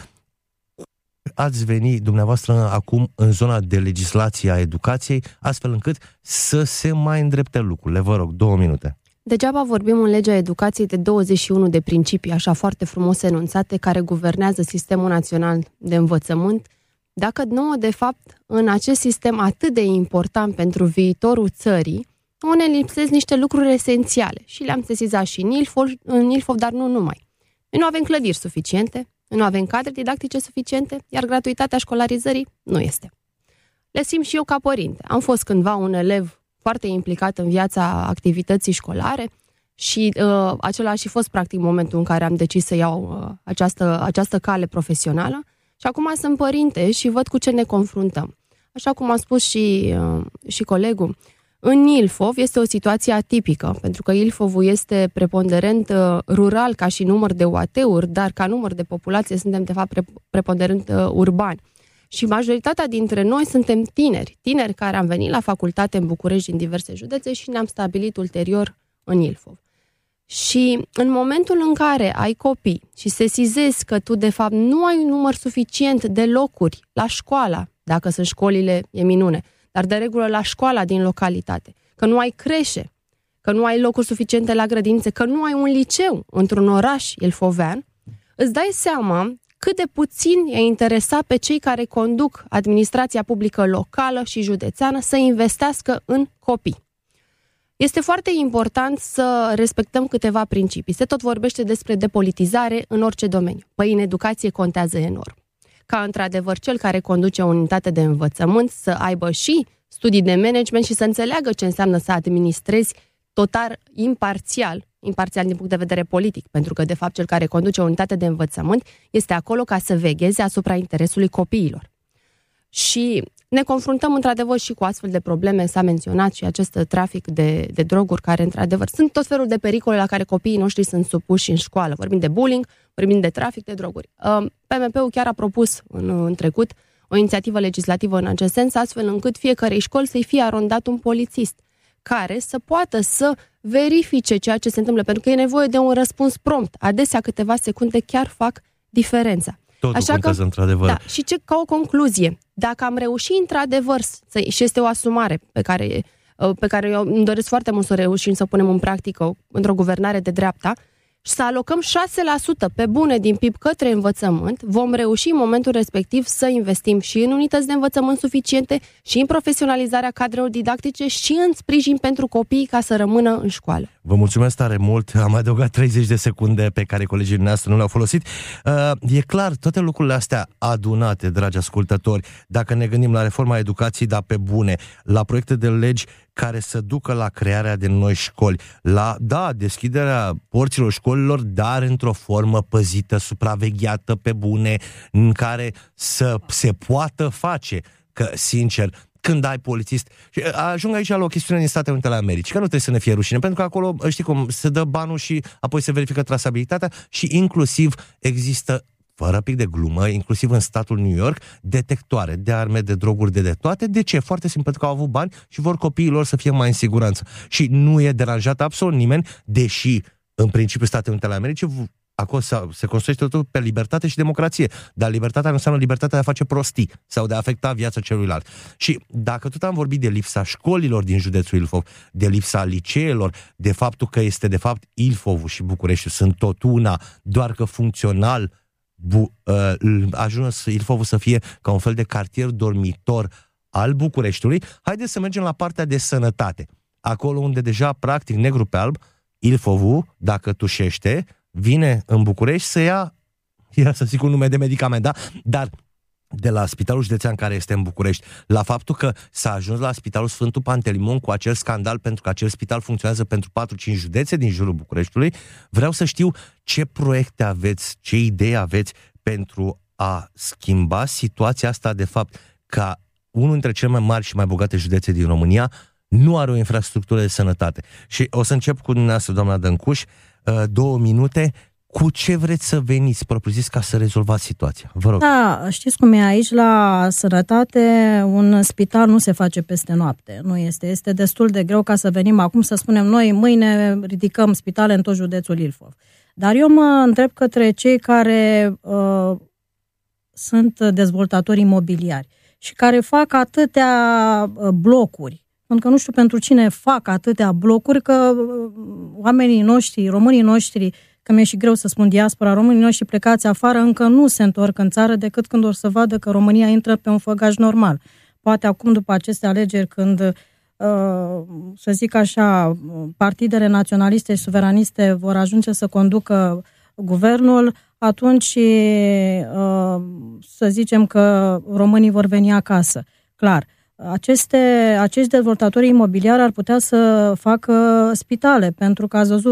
Ați venit dumneavoastră acum în zona de legislație a educației, astfel încât să se mai îndrepte lucrurile. Vă rog, două minute. Degeaba vorbim în legea educației de douăzeci și unu de principii, așa foarte frumos enunțate, care guvernează sistemul național de învățământ, dacă nouă, de fapt, în acest sistem atât de important pentru viitorul țării, ne lipsesc niște lucruri esențiale. Și le-am sesizat și în Ilfov, în Ilfov, dar nu numai. Noi nu avem clădiri suficiente, nu avem cadre didactice suficiente, iar gratuitatea școlarizării nu este. Le simt și eu ca părinte. Am fost cândva un elev foarte implicat în viața activității școlare Și uh, acela a și fost practic momentul în care am decis să iau uh, această, această cale profesională. Și acum sunt părinte și văd cu ce ne confruntăm. Așa cum a spus și, uh, și colegul, în Ilfov este o situație atipică, pentru că Ilfovul este preponderent uh, rural ca și număr de U A T-uri, dar ca număr de populație suntem de fapt pre- preponderent uh, urbani. Și majoritatea dintre noi suntem tineri, tineri care am venit la facultate în București din diverse județe și ne-am stabilit ulterior în Ilfov. Și în momentul în care ai copii și sesizezi că tu de fapt nu ai un număr suficient de locuri la școala, dacă sunt școlile, e minune, dar de regulă la școala din localitate, că nu ai creșe, că nu ai locuri suficiente la grădinițe, că nu ai un liceu într-un oraș ilfovean, îți dai seama cât de puțin i-a interesat pe cei care conduc administrația publică locală și județeană să investească în copii. Este foarte important să respectăm câteva principii. Se tot vorbește despre depolitizare în orice domeniu. Păi în educație contează enorm. Ca într-adevăr cel care conduce o unitate de învățământ să aibă și studii de management și să înțeleagă ce înseamnă să administrezi total imparțial, imparțial din punct de vedere politic, pentru că de fapt cel care conduce o unitate de învățământ este acolo ca să vegheze asupra interesului copiilor. Și ne confruntăm într-adevăr și cu astfel de probleme, s-a menționat și acest trafic de, de droguri, care într-adevăr sunt tot felul de pericole la care copiii noștri sunt supuși în școală. Vorbim de bullying, vorbim de trafic de droguri. P M P-ul chiar a propus în, în trecut o inițiativă legislativă în acest sens, astfel încât fiecarei școli să-i fie arondat un polițist care să poată să verifice ceea ce se întâmplă, pentru că e nevoie de un răspuns prompt. Adesea câteva secunde chiar fac diferența. Totul Așa contează, că, într-adevăr. Da, și ce, ca o concluzie, dacă am reușit într-adevăr, să, și este o asumare pe care, pe care eu îmi doresc foarte mult să reușim să o punem în practică într-o guvernare de dreapta, și să alocăm șase la sută pe bune din P I B către învățământ, vom reuși în momentul respectiv să investim și în unități de învățământ suficiente, și în profesionalizarea cadrelor didactice, și în sprijin pentru copii ca să rămână în școală. Vă mulțumesc tare mult, am adăugat treizeci de secunde pe care colegii noastre nu le-au folosit. Uh, e clar, toate lucrurile astea adunate, dragi ascultători, dacă ne gândim la reforma educației, dar pe bune, la proiecte de legi care să ducă la crearea de noi școli, la, da, deschiderea porților școlilor, dar într-o formă păzită, supravegheată pe bune, în care să se poată face, că, sincer, când ai polițist, și ajung aici la o chestiune din Statele Unite ale Americii, că nu trebuie să ne fie rușine, pentru că acolo, știi cum, se dă banul și apoi se verifică trasabilitatea și inclusiv există, fără pic de glumă, inclusiv în statul New York, detectoare de arme, de droguri, de, de toate. De ce? Foarte simplu, pentru că au avut bani și vor copiilor să fie mai în siguranță. Și nu e deranjat absolut nimeni, deși, în principiu, Statele Unite ale Americii, acolo se construiește totul pe libertate și democrație. Dar libertatea nu înseamnă libertatea de a face prostii sau de a afecta viața celuilalt. Și dacă tot am vorbit de lipsa școlilor din județul Ilfov, de lipsa liceelor, de faptul că este, de fapt, Ilfovul și Bucureștiul sunt tot una, doar că funcțional Bu, uh, ajuns Ilfovul să fie ca un fel de cartier dormitor al Bucureștiului, haideți să mergem la partea de sănătate. Acolo unde deja, practic, negru pe alb, Ilfovul, dacă tușește, vine în București să ia, ia să zic un nume de medicament, da? Dar de la Spitalul Județean care este în București, la faptul că s-a ajuns la Spitalul Sfântul Pantelimon cu acel scandal, pentru că acel spital funcționează pentru patru cinci județe din jurul Bucureștiului, vreau să știu ce proiecte aveți, ce idei aveți pentru a schimba situația asta, de fapt, ca unul dintre cele mai mari și mai bogate județe din România nu are o infrastructură de sănătate. Și o să încep cu dumneavoastră, doamna Dăncuș, două minute. Cu ce vreți să veniți, propriu-zis, ca să rezolvați situația? Vă rog. Da, știți cum e aici la sănătate, un spital nu se face peste noapte. Nu este. Este destul de greu ca să venim acum să spunem noi, mâine ridicăm spitale în tot județul Ilfov. Dar eu mă întreb către cei care uh, sunt dezvoltatori imobiliari și care fac atâtea blocuri. Pentru că nu știu pentru cine fac atâtea blocuri, că oamenii noștri, românii noștri, că mi-e și greu să spun diaspora, românii noștri plecați afară încă nu se întorc în țară decât când or să vadă că România intră pe un făgaș normal. Poate acum, după aceste alegeri, când, să zic așa, partidele naționaliste și suveraniste vor ajunge să conducă guvernul, atunci să zicem că românii vor veni acasă. Clar. Aceste, acești dezvoltatori imobiliari ar putea să facă spitale, pentru că ați văzut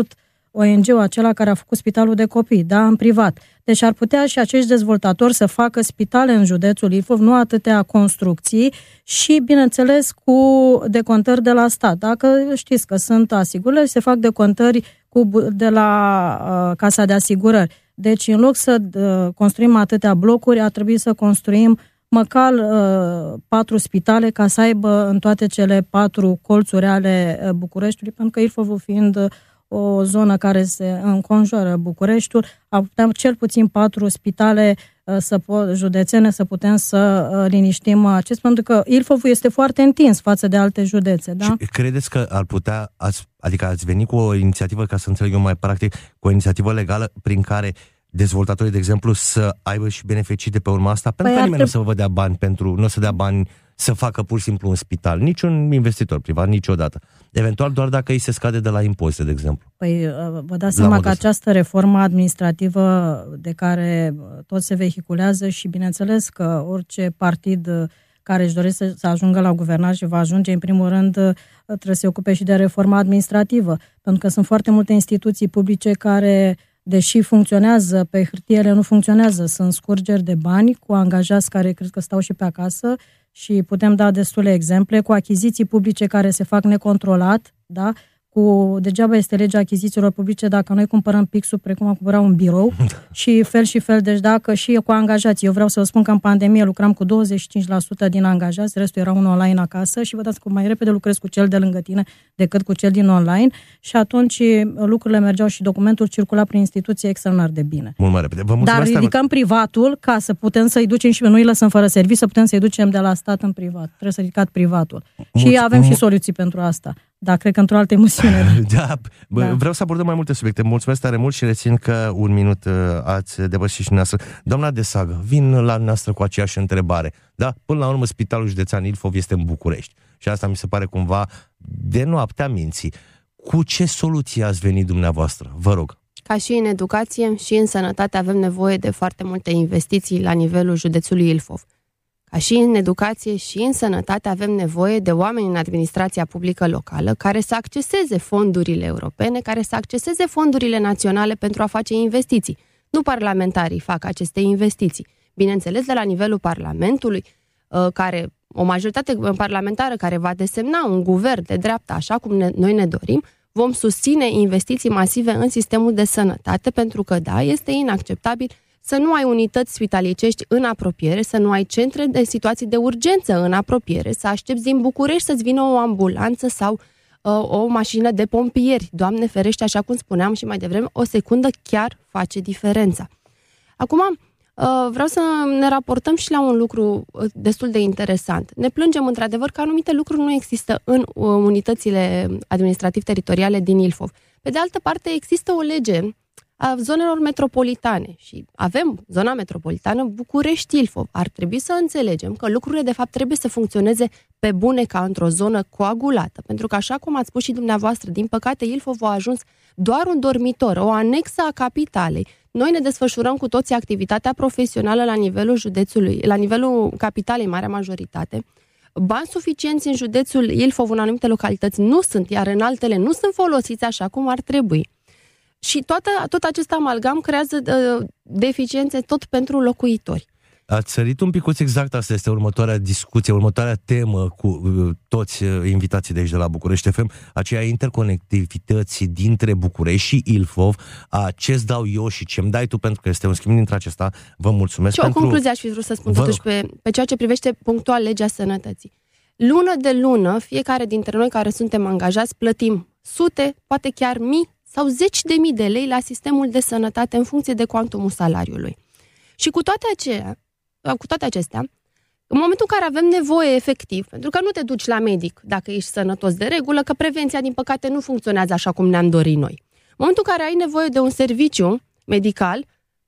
O N G-ul acela care a făcut spitalul de copii, da, în privat. Deci ar putea și acești dezvoltatori să facă spitale în județul Ilfov, nu atâtea construcții și, bineînțeles, cu decontări de la stat. Dacă știți că sunt asigurări, se fac decontări cu, de la uh, Casa de Asigurări. Deci, în loc să uh, construim atâtea blocuri, ar trebui să construim măcar uh, patru spitale ca să aibă în toate cele patru colțuri ale uh, Bucureștiului, pentru că Ilfovul fiind uh, o zonă care se înconjoară Bucureștiul, avem cel puțin patru spitale uh, să po- județene să putem să uh, liniștim acest, pentru că Ilfovul este foarte întins față de alte județe. Da? Și credeți că ar putea, ați, adică ați venit cu o inițiativă, ca să înțeleg eu mai practic, cu o inițiativă legală prin care dezvoltatorii, de exemplu, să aibă și beneficii de pe urma asta? Pentru că nimeni nu o să vă dea bani pentru, nu o să dea bani să facă pur și simplu un spital. Niciun investitor privat, niciodată. Eventual doar dacă îi se scade de la impozite, de exemplu. Păi vă dați seama că această reformă administrativă de care tot se vehiculează și bineînțeles că orice partid care își dorește să ajungă la guvernare și va ajunge, în primul rând, trebuie să se ocupe și de reforma administrativă. Pentru că sunt foarte multe instituții publice care, deși funcționează, pe hârtie ele nu funcționează. Sunt scurgeri de bani cu angajați care cred că stau și pe acasă și putem da destule exemple, cu achiziții publice care se fac necontrolat, da? Cu, degeaba este legea achizițiilor publice dacă noi cumpărăm pixul precum am cumpărat un birou și fel și fel, deci dacă și cu angajații. Eu vreau să vă spun că în pandemie lucram cu douăzeci și cinci la sută din angajați, restul erau un online acasă și vă dați că mai repede lucrez cu cel de lângă tine decât cu cel din online și atunci lucrurile mergeau și documentul circula prin instituție extraordinar de bine. Mult mai repede. Vă Dar ridicăm vă... privatul ca să putem să-i ducem și nu îi lăsăm fără serviciu, să putem să-i ducem de la stat în privat. Trebuie să ridicat privatul. Mulț- și avem și soluții pentru asta. Da, cred că într-o altă emisiune. Da, bă, da. Vreau să abordăm mai multe subiecte. Mulțumesc tare mult și rețin că un minut uh, ați depășit și dumneavoastră. Doamna Desagă, vin la noastră cu aceeași întrebare. Da, până la urmă Spitalul Județean Ilfov este în București. Și asta mi se pare cumva de noaptea minții. Cu ce soluție ați venit dumneavoastră? Vă rog. Ca și în educație și în sănătate avem nevoie de foarte multe investiții la nivelul județului Ilfov. Ca și în educație și în sănătate avem nevoie de oameni în administrația publică locală care să acceseze fondurile europene, care să acceseze fondurile naționale pentru a face investiții. Nu parlamentarii fac aceste investiții. Bineînțeles, de la nivelul Parlamentului, care, o majoritate parlamentară care va desemna un guvern de dreapta, așa cum ne, noi ne dorim, vom susține investiții masive în sistemul de sănătate, pentru că, da, este inacceptabil să nu ai unități spitalicești în apropiere, să nu ai centre de situații de urgență în apropiere, să aștepți din București să-ți vină o ambulanță sau uh, o mașină de pompieri. Doamne ferește, așa cum spuneam și mai devreme, o secundă chiar face diferența. Acum, uh, vreau să ne raportăm și la un lucru destul de interesant. Ne plângem într-adevăr că anumite lucruri nu există în uh, unitățile administrativ-teritoriale din Ilfov. Pe de altă parte, există o lege a zonelor metropolitane și avem zona metropolitană București-Ilfov. Ar trebui să înțelegem că lucrurile de fapt trebuie să funcționeze pe bune ca într-o zonă coagulată, pentru că așa cum ați spus și dumneavoastră, din păcate Ilfov a ajuns doar un dormitor, o anexă a capitalei. Noi ne desfășurăm cu toții activitatea profesională la nivelul județului, la nivelul capitalei, marea majoritate. Bani suficienți în județul Ilfov în anumite localități nu sunt, iar în altele nu sunt folosiți așa cum ar trebui. Și toată, tot acest amalgam creează uh, deficiențe tot pentru locuitori. Ați sărit un picuț exact, asta este următoarea discuție, următoarea temă cu uh, toți uh, invitații de aici de la București F M, aceea interconectivității dintre București și Ilfov, a ce-ți dau eu și ce-mi dai tu, pentru că este un schimb dintre acesta. Vă mulțumesc și pentru... o concluzie aș fi vrut să spun Vă totuși pe, pe ceea ce privește punctual legea sănătății. Lună de lună, fiecare dintre noi care suntem angajați plătim sute, poate chiar mii sau zeci de mii de lei la sistemul de sănătate în funcție de cuantumul salariului. Și cu toate, aceea, cu toate acestea, în momentul în care avem nevoie efectiv, pentru că nu te duci la medic dacă ești sănătos de regulă, că prevenția, din păcate, nu funcționează așa cum ne-am dorit noi. În momentul în care ai nevoie de un serviciu medical,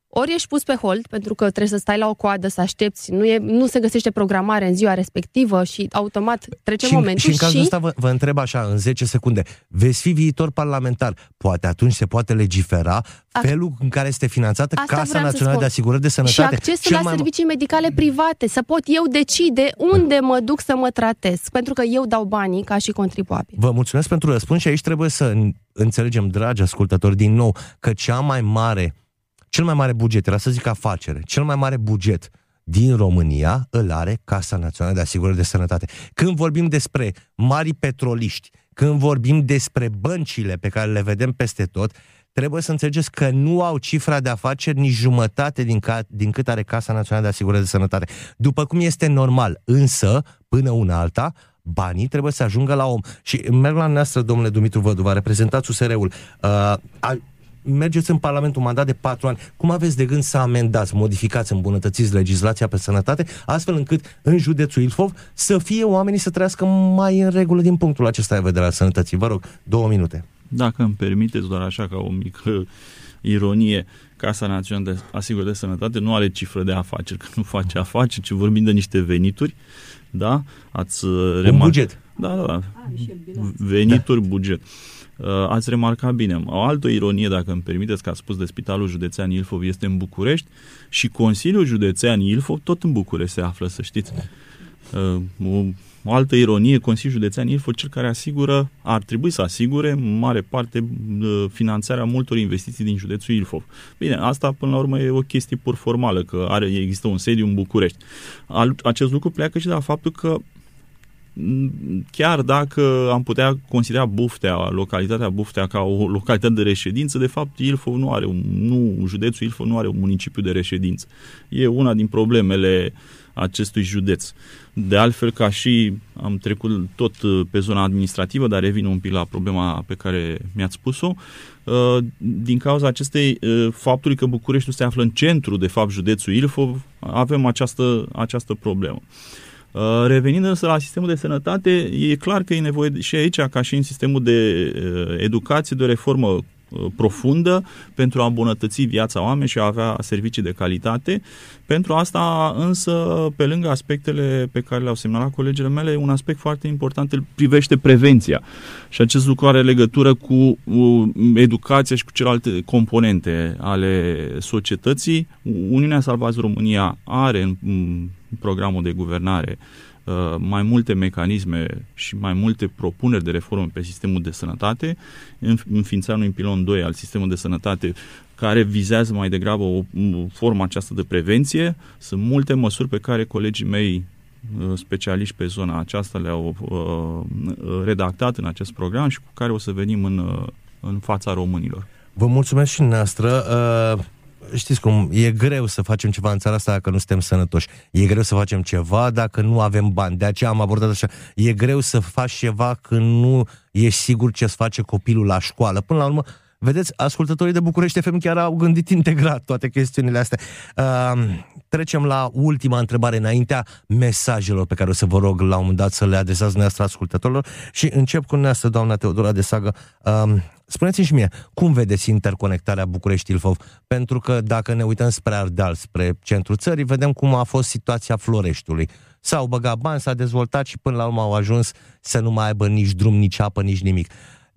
ori ești pus pe hold, pentru că trebuie să stai la o coadă, să aștepți, nu, e, nu se găsește programare în ziua respectivă și automat trece și momentul. Și în cazul și... ăsta vă, vă întreb așa, în zece secunde, veți fi viitor parlamentar, poate atunci se poate legifera A... felul în care este finanțată Asta Casa Națională de Asigurări de Sănătate. Și accesul la mai... servicii medicale private, să pot eu decide unde mă duc să mă tratez, pentru că eu dau banii ca și contribuabil. Vă mulțumesc pentru răspuns și aici trebuie să înțelegem, dragi ascultători, din nou, că cea mai mare Cel mai mare buget, era să zic afacere, cel mai mare buget din România îl are Casa Națională de Asigurări de Sănătate. Când vorbim despre mari petroliști, când vorbim despre băncile pe care le vedem peste tot, trebuie să înțelegeți că nu au cifra de afaceri nici jumătate din, ca, din cât are Casa Națională de Asigurări de Sănătate. După cum este normal, însă, până una alta, banii trebuie să ajungă la om. Și merg la noastră, domnule Dumitru Văduva, reprezentați U S R-ul. Uh, a, mergeți în Parlament un mandat de patru ani. Cum aveți de gând să amendați, modificați, îmbunătățiți legislația pe sănătate, astfel încât în județul Ilfov să fie oamenii să trăiască mai în regulă din punctul acesta de vedere al sănătății? Vă rog, două minute. Dacă îmi permiteți, doar așa ca o mică ironie, Casa Națională de Asigurări de Sănătate nu are cifră de afaceri, că nu face afaceri, ci vorbim de niște venituri, da? Ați remarcat. Un buget. Da, da, da. Venituri, da. Buget. Ați remarcat bine. O altă ironie, dacă îmi permiteți, că ați spus de Spitalul Județean Ilfov, este în București și Consiliul Județean Ilfov tot în București se află, să știți. O, o altă ironie, Consiliul Județean Ilfov, cel care asigură, ar trebui să asigure în mare parte finanțarea multor investiții din județul Ilfov. Bine, asta până la urmă e o chestie pur formală, că are, există un sediu în București. Acest lucru pleacă și de la faptul că chiar dacă am putea considera Buftea, localitatea Buftea, ca o localitate de reședință, de fapt Ilfov nu are un, nu, județul Ilfov nu are un municipiu de reședință. E una din problemele acestui județ. De altfel, ca și am trecut tot pe zona administrativă, dar revin un pic la problema pe care mi-ați spus-o, din cauza acestei faptului că Bucureștiul se află în centru, de fapt, județul Ilfov, avem această, această problemă. Revenind însă la sistemul de sănătate, e clar că e nevoie și aici, ca și în sistemul de educație, de o reformă profundă pentru a îmbunătăți viața oamenilor și a avea servicii de calitate. Pentru asta însă, pe lângă aspectele pe care le-au semnalat colegele mele, un aspect foarte important îl privește prevenția. Și acest lucru are legătură cu educația și cu celelalte componente ale societății. Uniunea Salvați România are în programul de guvernare mai multe mecanisme și mai multe propuneri de reformă pe sistemul de sănătate, înființarea unui pilon doi al sistemului de sănătate care vizează mai degrabă o formă aceasta de prevenție. Sunt multe măsuri pe care colegii mei specialiști pe zona aceasta le-au redactat în acest program și cu care o să venim în, în fața românilor. Vă mulțumesc și noastră. Uh... Știți cum, e greu să facem ceva în țara asta dacă nu suntem sănătoși. E greu să facem ceva dacă nu avem bani. De aceea am abordat așa. E greu să faci ceva când nu ești sigur ce-ți face copilul la școală. Până la urmă, vedeți, ascultătorii de București F M chiar au gândit integrat toate chestiunile astea. Uh, trecem la ultima întrebare înaintea mesajelor pe care o să vă rog la un moment dat să le adresați dumneavoastră ascultătorilor și încep cu dumneavoastră, doamna Teodora Desagă. Uh, Spuneți-mi și mie, cum vedeți interconectarea București-Ilfov? Pentru că dacă ne uităm spre Ardeal, spre centrul țării, vedem cum a fost situația Floreștiului. S-au băgat bani, s-a dezvoltat și până la urmă au ajuns să nu mai aibă nici drum, nici apă, nici nimic.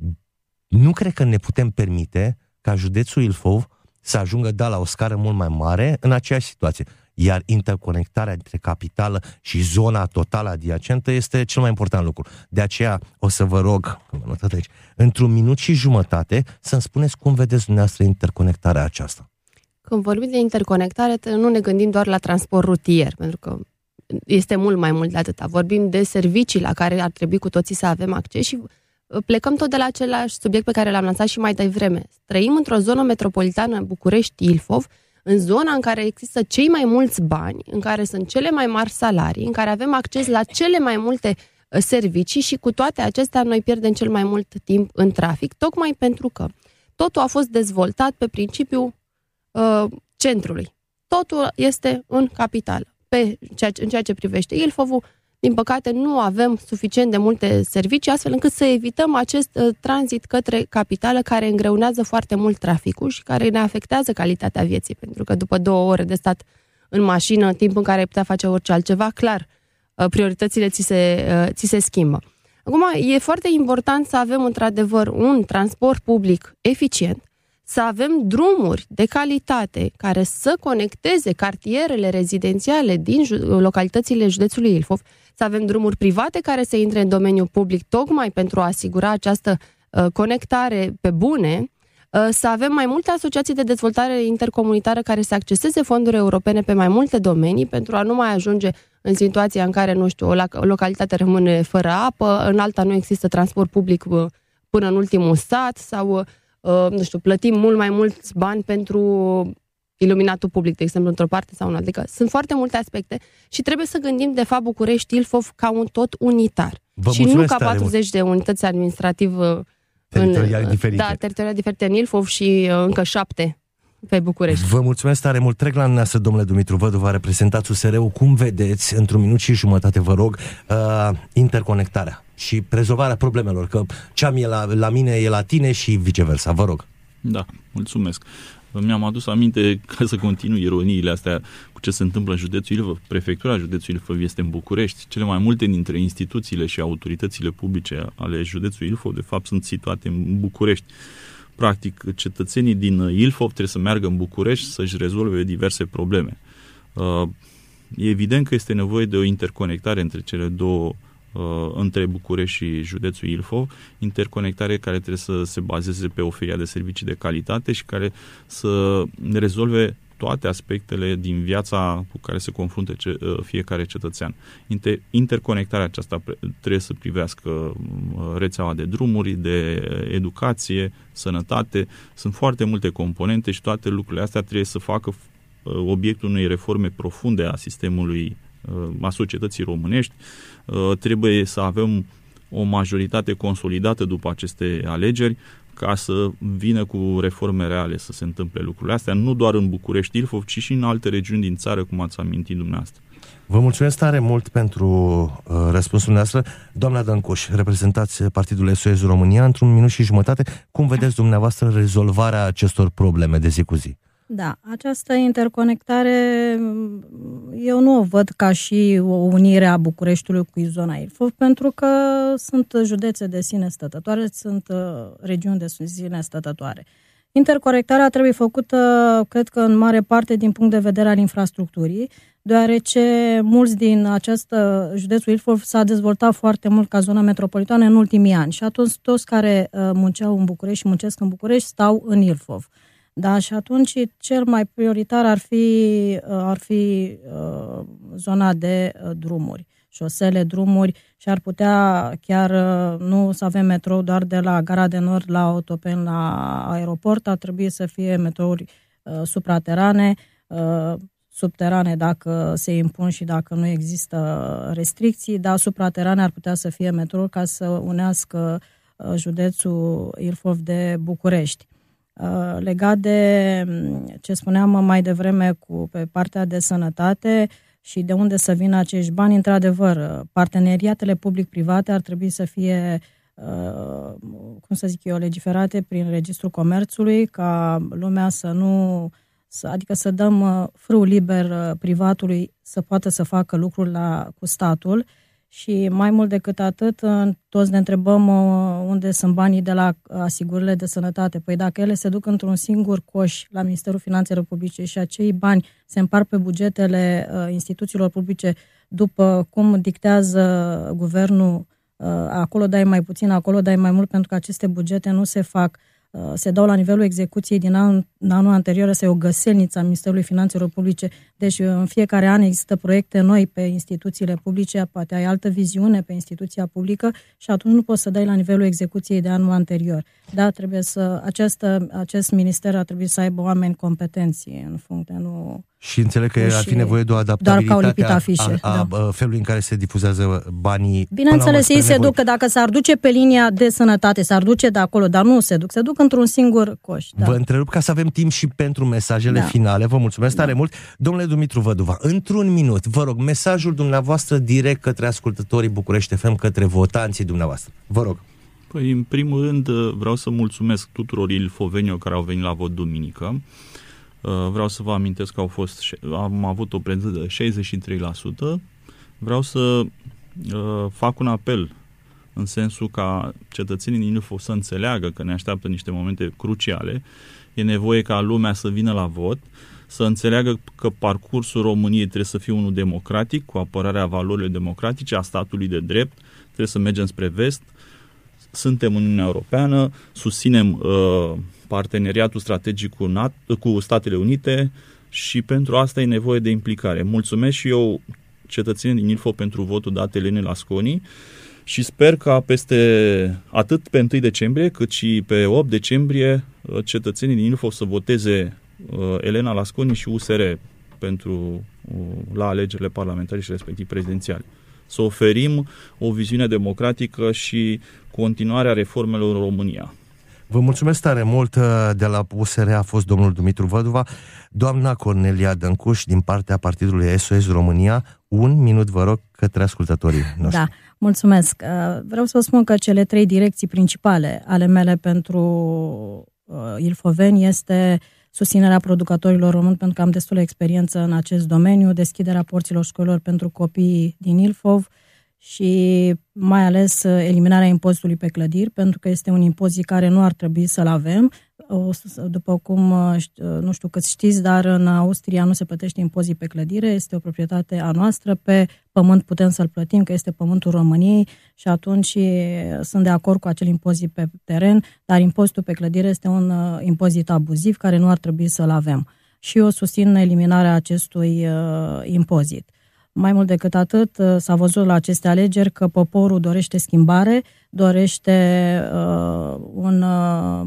Nu cred că ne putem permite ca județul Ilfov să ajungă, da, la o scară mult mai mare în aceeași situație. Iar interconectarea între capitală și zona totală adiacentă este cel mai important lucru. De aceea o să vă rog, aici, într-un minut și jumătate, să-mi spuneți cum vedeți dumneavoastră interconectarea aceasta. Când vorbim de interconectare, nu ne gândim doar la transport rutier, pentru că este mult mai mult de atâta. Vorbim de servicii la care ar trebui cu toții să avem acces și plecăm tot de la același subiect pe care l-am lansat și mai devreme. Trăim într-o zonă metropolitană, București-Ilfov, în zona în care există cei mai mulți bani, în care sunt cele mai mari salarii, în care avem acces la cele mai multe servicii și cu toate acestea noi pierdem cel mai mult timp în trafic, tocmai pentru că totul a fost dezvoltat pe principiul uh, centrului. Totul este în capitală. Pe ceea ce, în ceea ce privește Ilfovul, din păcate, nu avem suficient de multe servicii, astfel încât să evităm acest uh, tranzit către capitală care îngreunează foarte mult traficul și care ne afectează calitatea vieții, pentru că după două ore de stat în mașină, timp în care ai putea face orice altceva, clar, uh, prioritățile ți se, uh, ți se schimbă. Acum, e foarte important să avem, într-adevăr, un transport public eficient, să avem drumuri de calitate care să conecteze cartierele rezidențiale din localitățile județului Ilfov, să avem drumuri private care să intre în domeniul public tocmai pentru a asigura această uh, conectare pe bune, uh, să avem mai multe asociații de dezvoltare intercomunitară care să acceseze fonduri europene pe mai multe domenii pentru a nu mai ajunge în situația în care, nu știu, o localitate rămâne fără apă, în alta nu există transport public uh, până în ultimul sat sau, uh, nu știu, plătim mult mai mulți bani pentru iluminatul public, de exemplu, într-o parte sau în altă. Adică sunt foarte multe aspecte și trebuie să gândim, de fapt, București-Ilfov ca un tot unitar. Vă și nu ca patruzeci de unități administrative teritoriale diferite. Da, teritoriale diferite în Ilfov și uh, încă șapte pe București. Vă mulțumesc tare mult. Trec la dumneavoastră, domnule Dumitru Văduva, reprezentați U S R-ul. Cum vedeți, într-un minut și jumătate, vă rog, uh, interconectarea și rezolvarea problemelor? Că ce am e la, la mine e la tine și viceversa. Vă rog. Da, mulțumesc. Mi-am adus aminte, ca să continui ironiile astea cu ce se întâmplă în județul Ilfov. Prefectura județului Ilfov este în București. Cele mai multe dintre instituțiile și autoritățile publice ale județului Ilfov, de fapt, sunt situate în București. Practic, cetățenii din Ilfov trebuie să meargă în București să-și rezolve diverse probleme. E evident că este nevoie de o interconectare între cele două, între București și județul Ilfov, interconectare care trebuie să se bazeze pe oferirea de servicii de calitate și care să rezolve toate aspectele din viața cu care se confruntă fiecare cetățean. Inter- interconectarea aceasta trebuie să privească rețeaua de drumuri, de educație, sănătate. Sunt foarte multe componente și toate lucrurile astea trebuie să facă obiectul unei reforme profunde a sistemului, a societății românești. Trebuie să avem o majoritate consolidată după aceste alegeri ca să vină cu reforme reale să se întâmple lucrurile astea, nu doar în București, Ilfov, ci și în alte regiuni din țară, cum ați amintit dumneavoastră. Vă mulțumesc tare mult pentru uh, răspunsul dumneavoastră. Doamna Dăncuș, reprezentați Partidul S O S România, într-un minut și jumătate. Cum vedeți dumneavoastră rezolvarea acestor probleme de zi cu zi? Da, această interconectare eu nu o văd ca și o unire a Bucureștiului cu zona Ilfov, pentru că sunt județe de sine stătătoare, sunt regiuni de sine stătătoare. Interconectarea trebuie făcută, cred că în mare parte, din punct de vedere al infrastructurii, deoarece mulți din acest județul Ilfov s-a dezvoltat foarte mult ca zonă metropolitană în ultimii ani și atunci toți care munceau în București și muncesc în București stau în Ilfov. Da, și atunci cel mai prioritar ar fi, ar fi uh, zona de uh, drumuri, șosele, drumuri și ar putea chiar uh, nu să avem metrou doar de la Gara de Nord la Autopen la aeroport, ar trebui să fie metrouri uh, supraterane, uh, subterane dacă se impun și dacă nu există restricții, dar supraterane ar putea să fie metrouri ca să unească uh, județul Ilfov de București. Legat de ce spuneam mai devreme cu pe partea de sănătate și de unde să vină acești bani, într-adevăr, parteneriatele public-private ar trebui să fie, cum să zic eu, legiferate prin Registrul Comerțului, ca lumea să nu, să, adică să dăm frâu liber privatului să poată să facă lucruri la, cu statul. Și mai mult decât atât, toți ne întrebăm unde sunt banii de la asigurările de sănătate. Păi dacă ele se duc într-un singur coș la Ministerul Finanțelor Publice și acei bani se împart pe bugetele instituțiilor publice după cum dictează guvernul, acolo dai mai puțin, acolo dai mai mult, pentru că aceste bugete nu se fac, se dau la nivelul execuției din an, anul anterior, să e o găselniță a Ministerului Finanțelor Publice. Deci în fiecare an există proiecte noi pe instituțiile publice, poate ai altă viziune pe instituția publică și atunci nu poți să dai la nivelul execuției de anul anterior. Da, trebuie să, această, acest minister ar trebui să aibă oameni competenți în funcție, nu... Și înțeleg că și ar fi nevoie de o adaptabilitate a, a, a, a felului în care se difuzează banii. Bineînțeles, ei se duc, că dacă s-ar duce pe linia de sănătate, s-ar duce de acolo, dar nu se duc, se duc într-un singur coș. Da. Vă întrerup ca să avem timp și pentru mesajele da. finale. Vă mulțumesc da. tare mult. Domnule Dumitru Văduva, într-un minut, vă rog, mesajul dumneavoastră direct către ascultătorii București F M, către votanții dumneavoastră. Vă rog. Păi, în primul rând, vreau să mulțumesc tuturor ilfovenilor care au venit la vot duminică. Vreau să vă amintesc că au fost, am avut o prezență de șaizeci și trei la sută. Vreau să uh, fac un apel în sensul ca cetățenii din Ilfov să înțeleagă că ne așteaptă niște momente cruciale. E nevoie ca lumea să vină la vot, să înțeleagă că parcursul României trebuie să fie unul democratic, cu apărarea valorilor democratice, a statului de drept, trebuie să mergem spre vest. Suntem în Uniunea Europeană, susținem uh, parteneriatul strategic cu, NATO, cu Statele Unite și pentru asta e nevoie de implicare. Mulțumesc și eu cetățenii din Ilfov pentru votul dat Elenei Lasconi și sper ca peste atât pe întâi decembrie cât și pe opt decembrie cetățenii din Ilfov să voteze uh, Elena Lasconi și U S R pentru, uh, la alegerile parlamentare și respectiv prezidențiale. Să oferim o viziune democratică și continuarea reformelor în România. Vă mulțumesc tare mult. De la U S R a fost domnul Dumitru Văduva. Doamna Cornelia Dăncuș, din partea partidului S O S România, un minut, vă rog, către ascultătorii noștri. Da, mulțumesc. Vreau să vă spun că cele trei direcții principale ale mele pentru ilfoveni este susținerea producătorilor români, pentru că am destulă experiență în acest domeniu, deschiderea porților școlilor pentru copiii din Ilfov și mai ales eliminarea impozitului pe clădiri, pentru că este un impozit care nu ar trebui să-l avem. După cum nu știu cât știți, dar în Austria nu se plătește impozit pe clădire, este o proprietate a noastră, pe pământ putem să-l plătim, că este pământul României și atunci sunt de acord cu acel impozit pe teren, dar impozitul pe clădire este un impozit abuziv care nu ar trebui să-l avem. Și eu susțin eliminarea acestui impozit. Mai mult decât atât, s-a văzut la aceste alegeri că poporul dorește schimbare, dorește uh, un, uh,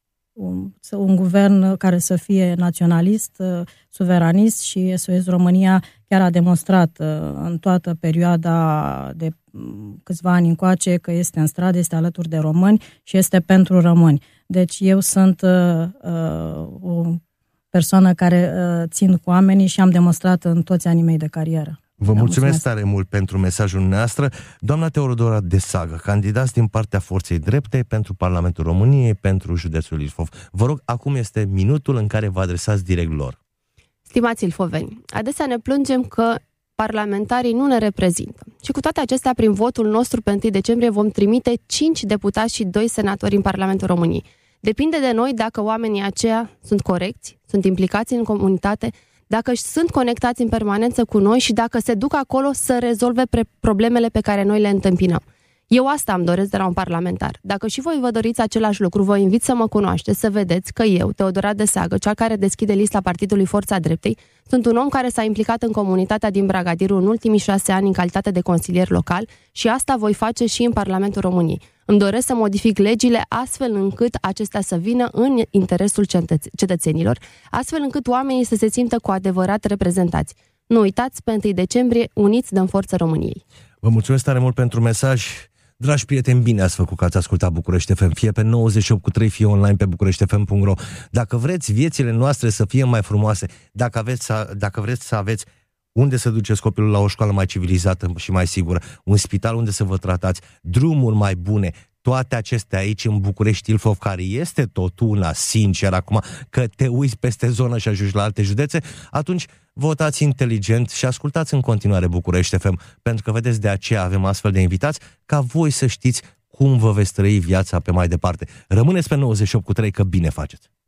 un, un guvern care să fie naționalist, uh, suveranist și S O S România chiar a demonstrat uh, în toată perioada de câțiva ani încoace că este în stradă, este alături de români și este pentru români. Deci eu sunt uh, uh, o persoană care uh, țin cu oamenii și am demonstrat în toți anii mei de carieră. Vă mulțumesc, mulțumesc tare mult pentru mesajul noastră. Doamna Teodora Desagă, candidați din partea Forței Drepte pentru Parlamentul României, pentru județul Ilfov. Vă rog, acum este minutul în care vă adresați direct lor. Stimați ilfoveni, adesea ne plângem că parlamentarii nu ne reprezintă. Și cu toate acestea, prin votul nostru pe întâi decembrie vom trimite cinci deputați și doi senatori în Parlamentul României. Depinde de noi dacă oamenii aceia sunt corecți, sunt implicați în comunitate, dacă sunt conectați în permanență cu noi și dacă se duc acolo să rezolve problemele pe care noi le întâmpinăm. Eu asta îmi doresc de la un parlamentar. Dacă și voi vă doriți același lucru, vă invit să mă cunoașteți, să vedeți că eu, Teodora Desagă, cea care deschide lista Partidului Forța Dreptei, sunt un om care s-a implicat în comunitatea din Bragadiru în ultimii șase ani în calitate de consilier local și asta voi face și în Parlamentul României. Îmi doresc să modific legile astfel încât acestea să vină în interesul cetățenilor, astfel încât oamenii să se simtă cu adevărat reprezentați. Nu uitați, pe întâi decembrie, uniți dăm forță României. Vă mulțumesc tare mult pentru mesaj. Dragi prieteni, bine ați făcut că ați ascultat București F M, fie pe nouăzeci și opt cu trei, fie online pe bucurești f m punct r o. Dacă vreți viețile noastre să fie mai frumoase, dacă, aveți să, dacă vreți să aveți unde să duceți copilul la o școală mai civilizată și mai sigură, un spital unde să vă tratați, drumuri mai bune, toate acestea aici în București Ilfov, care este tot una, sincer, acum că te uiți peste zonă și ajungi la alte județe, atunci votați inteligent și ascultați în continuare București F M, pentru că, vedeți, de aceea avem astfel de invitați, ca voi să știți cum vă veți trăi viața pe mai departe. Rămâneți pe nouăzeci și opt cu trei, că bine faceți!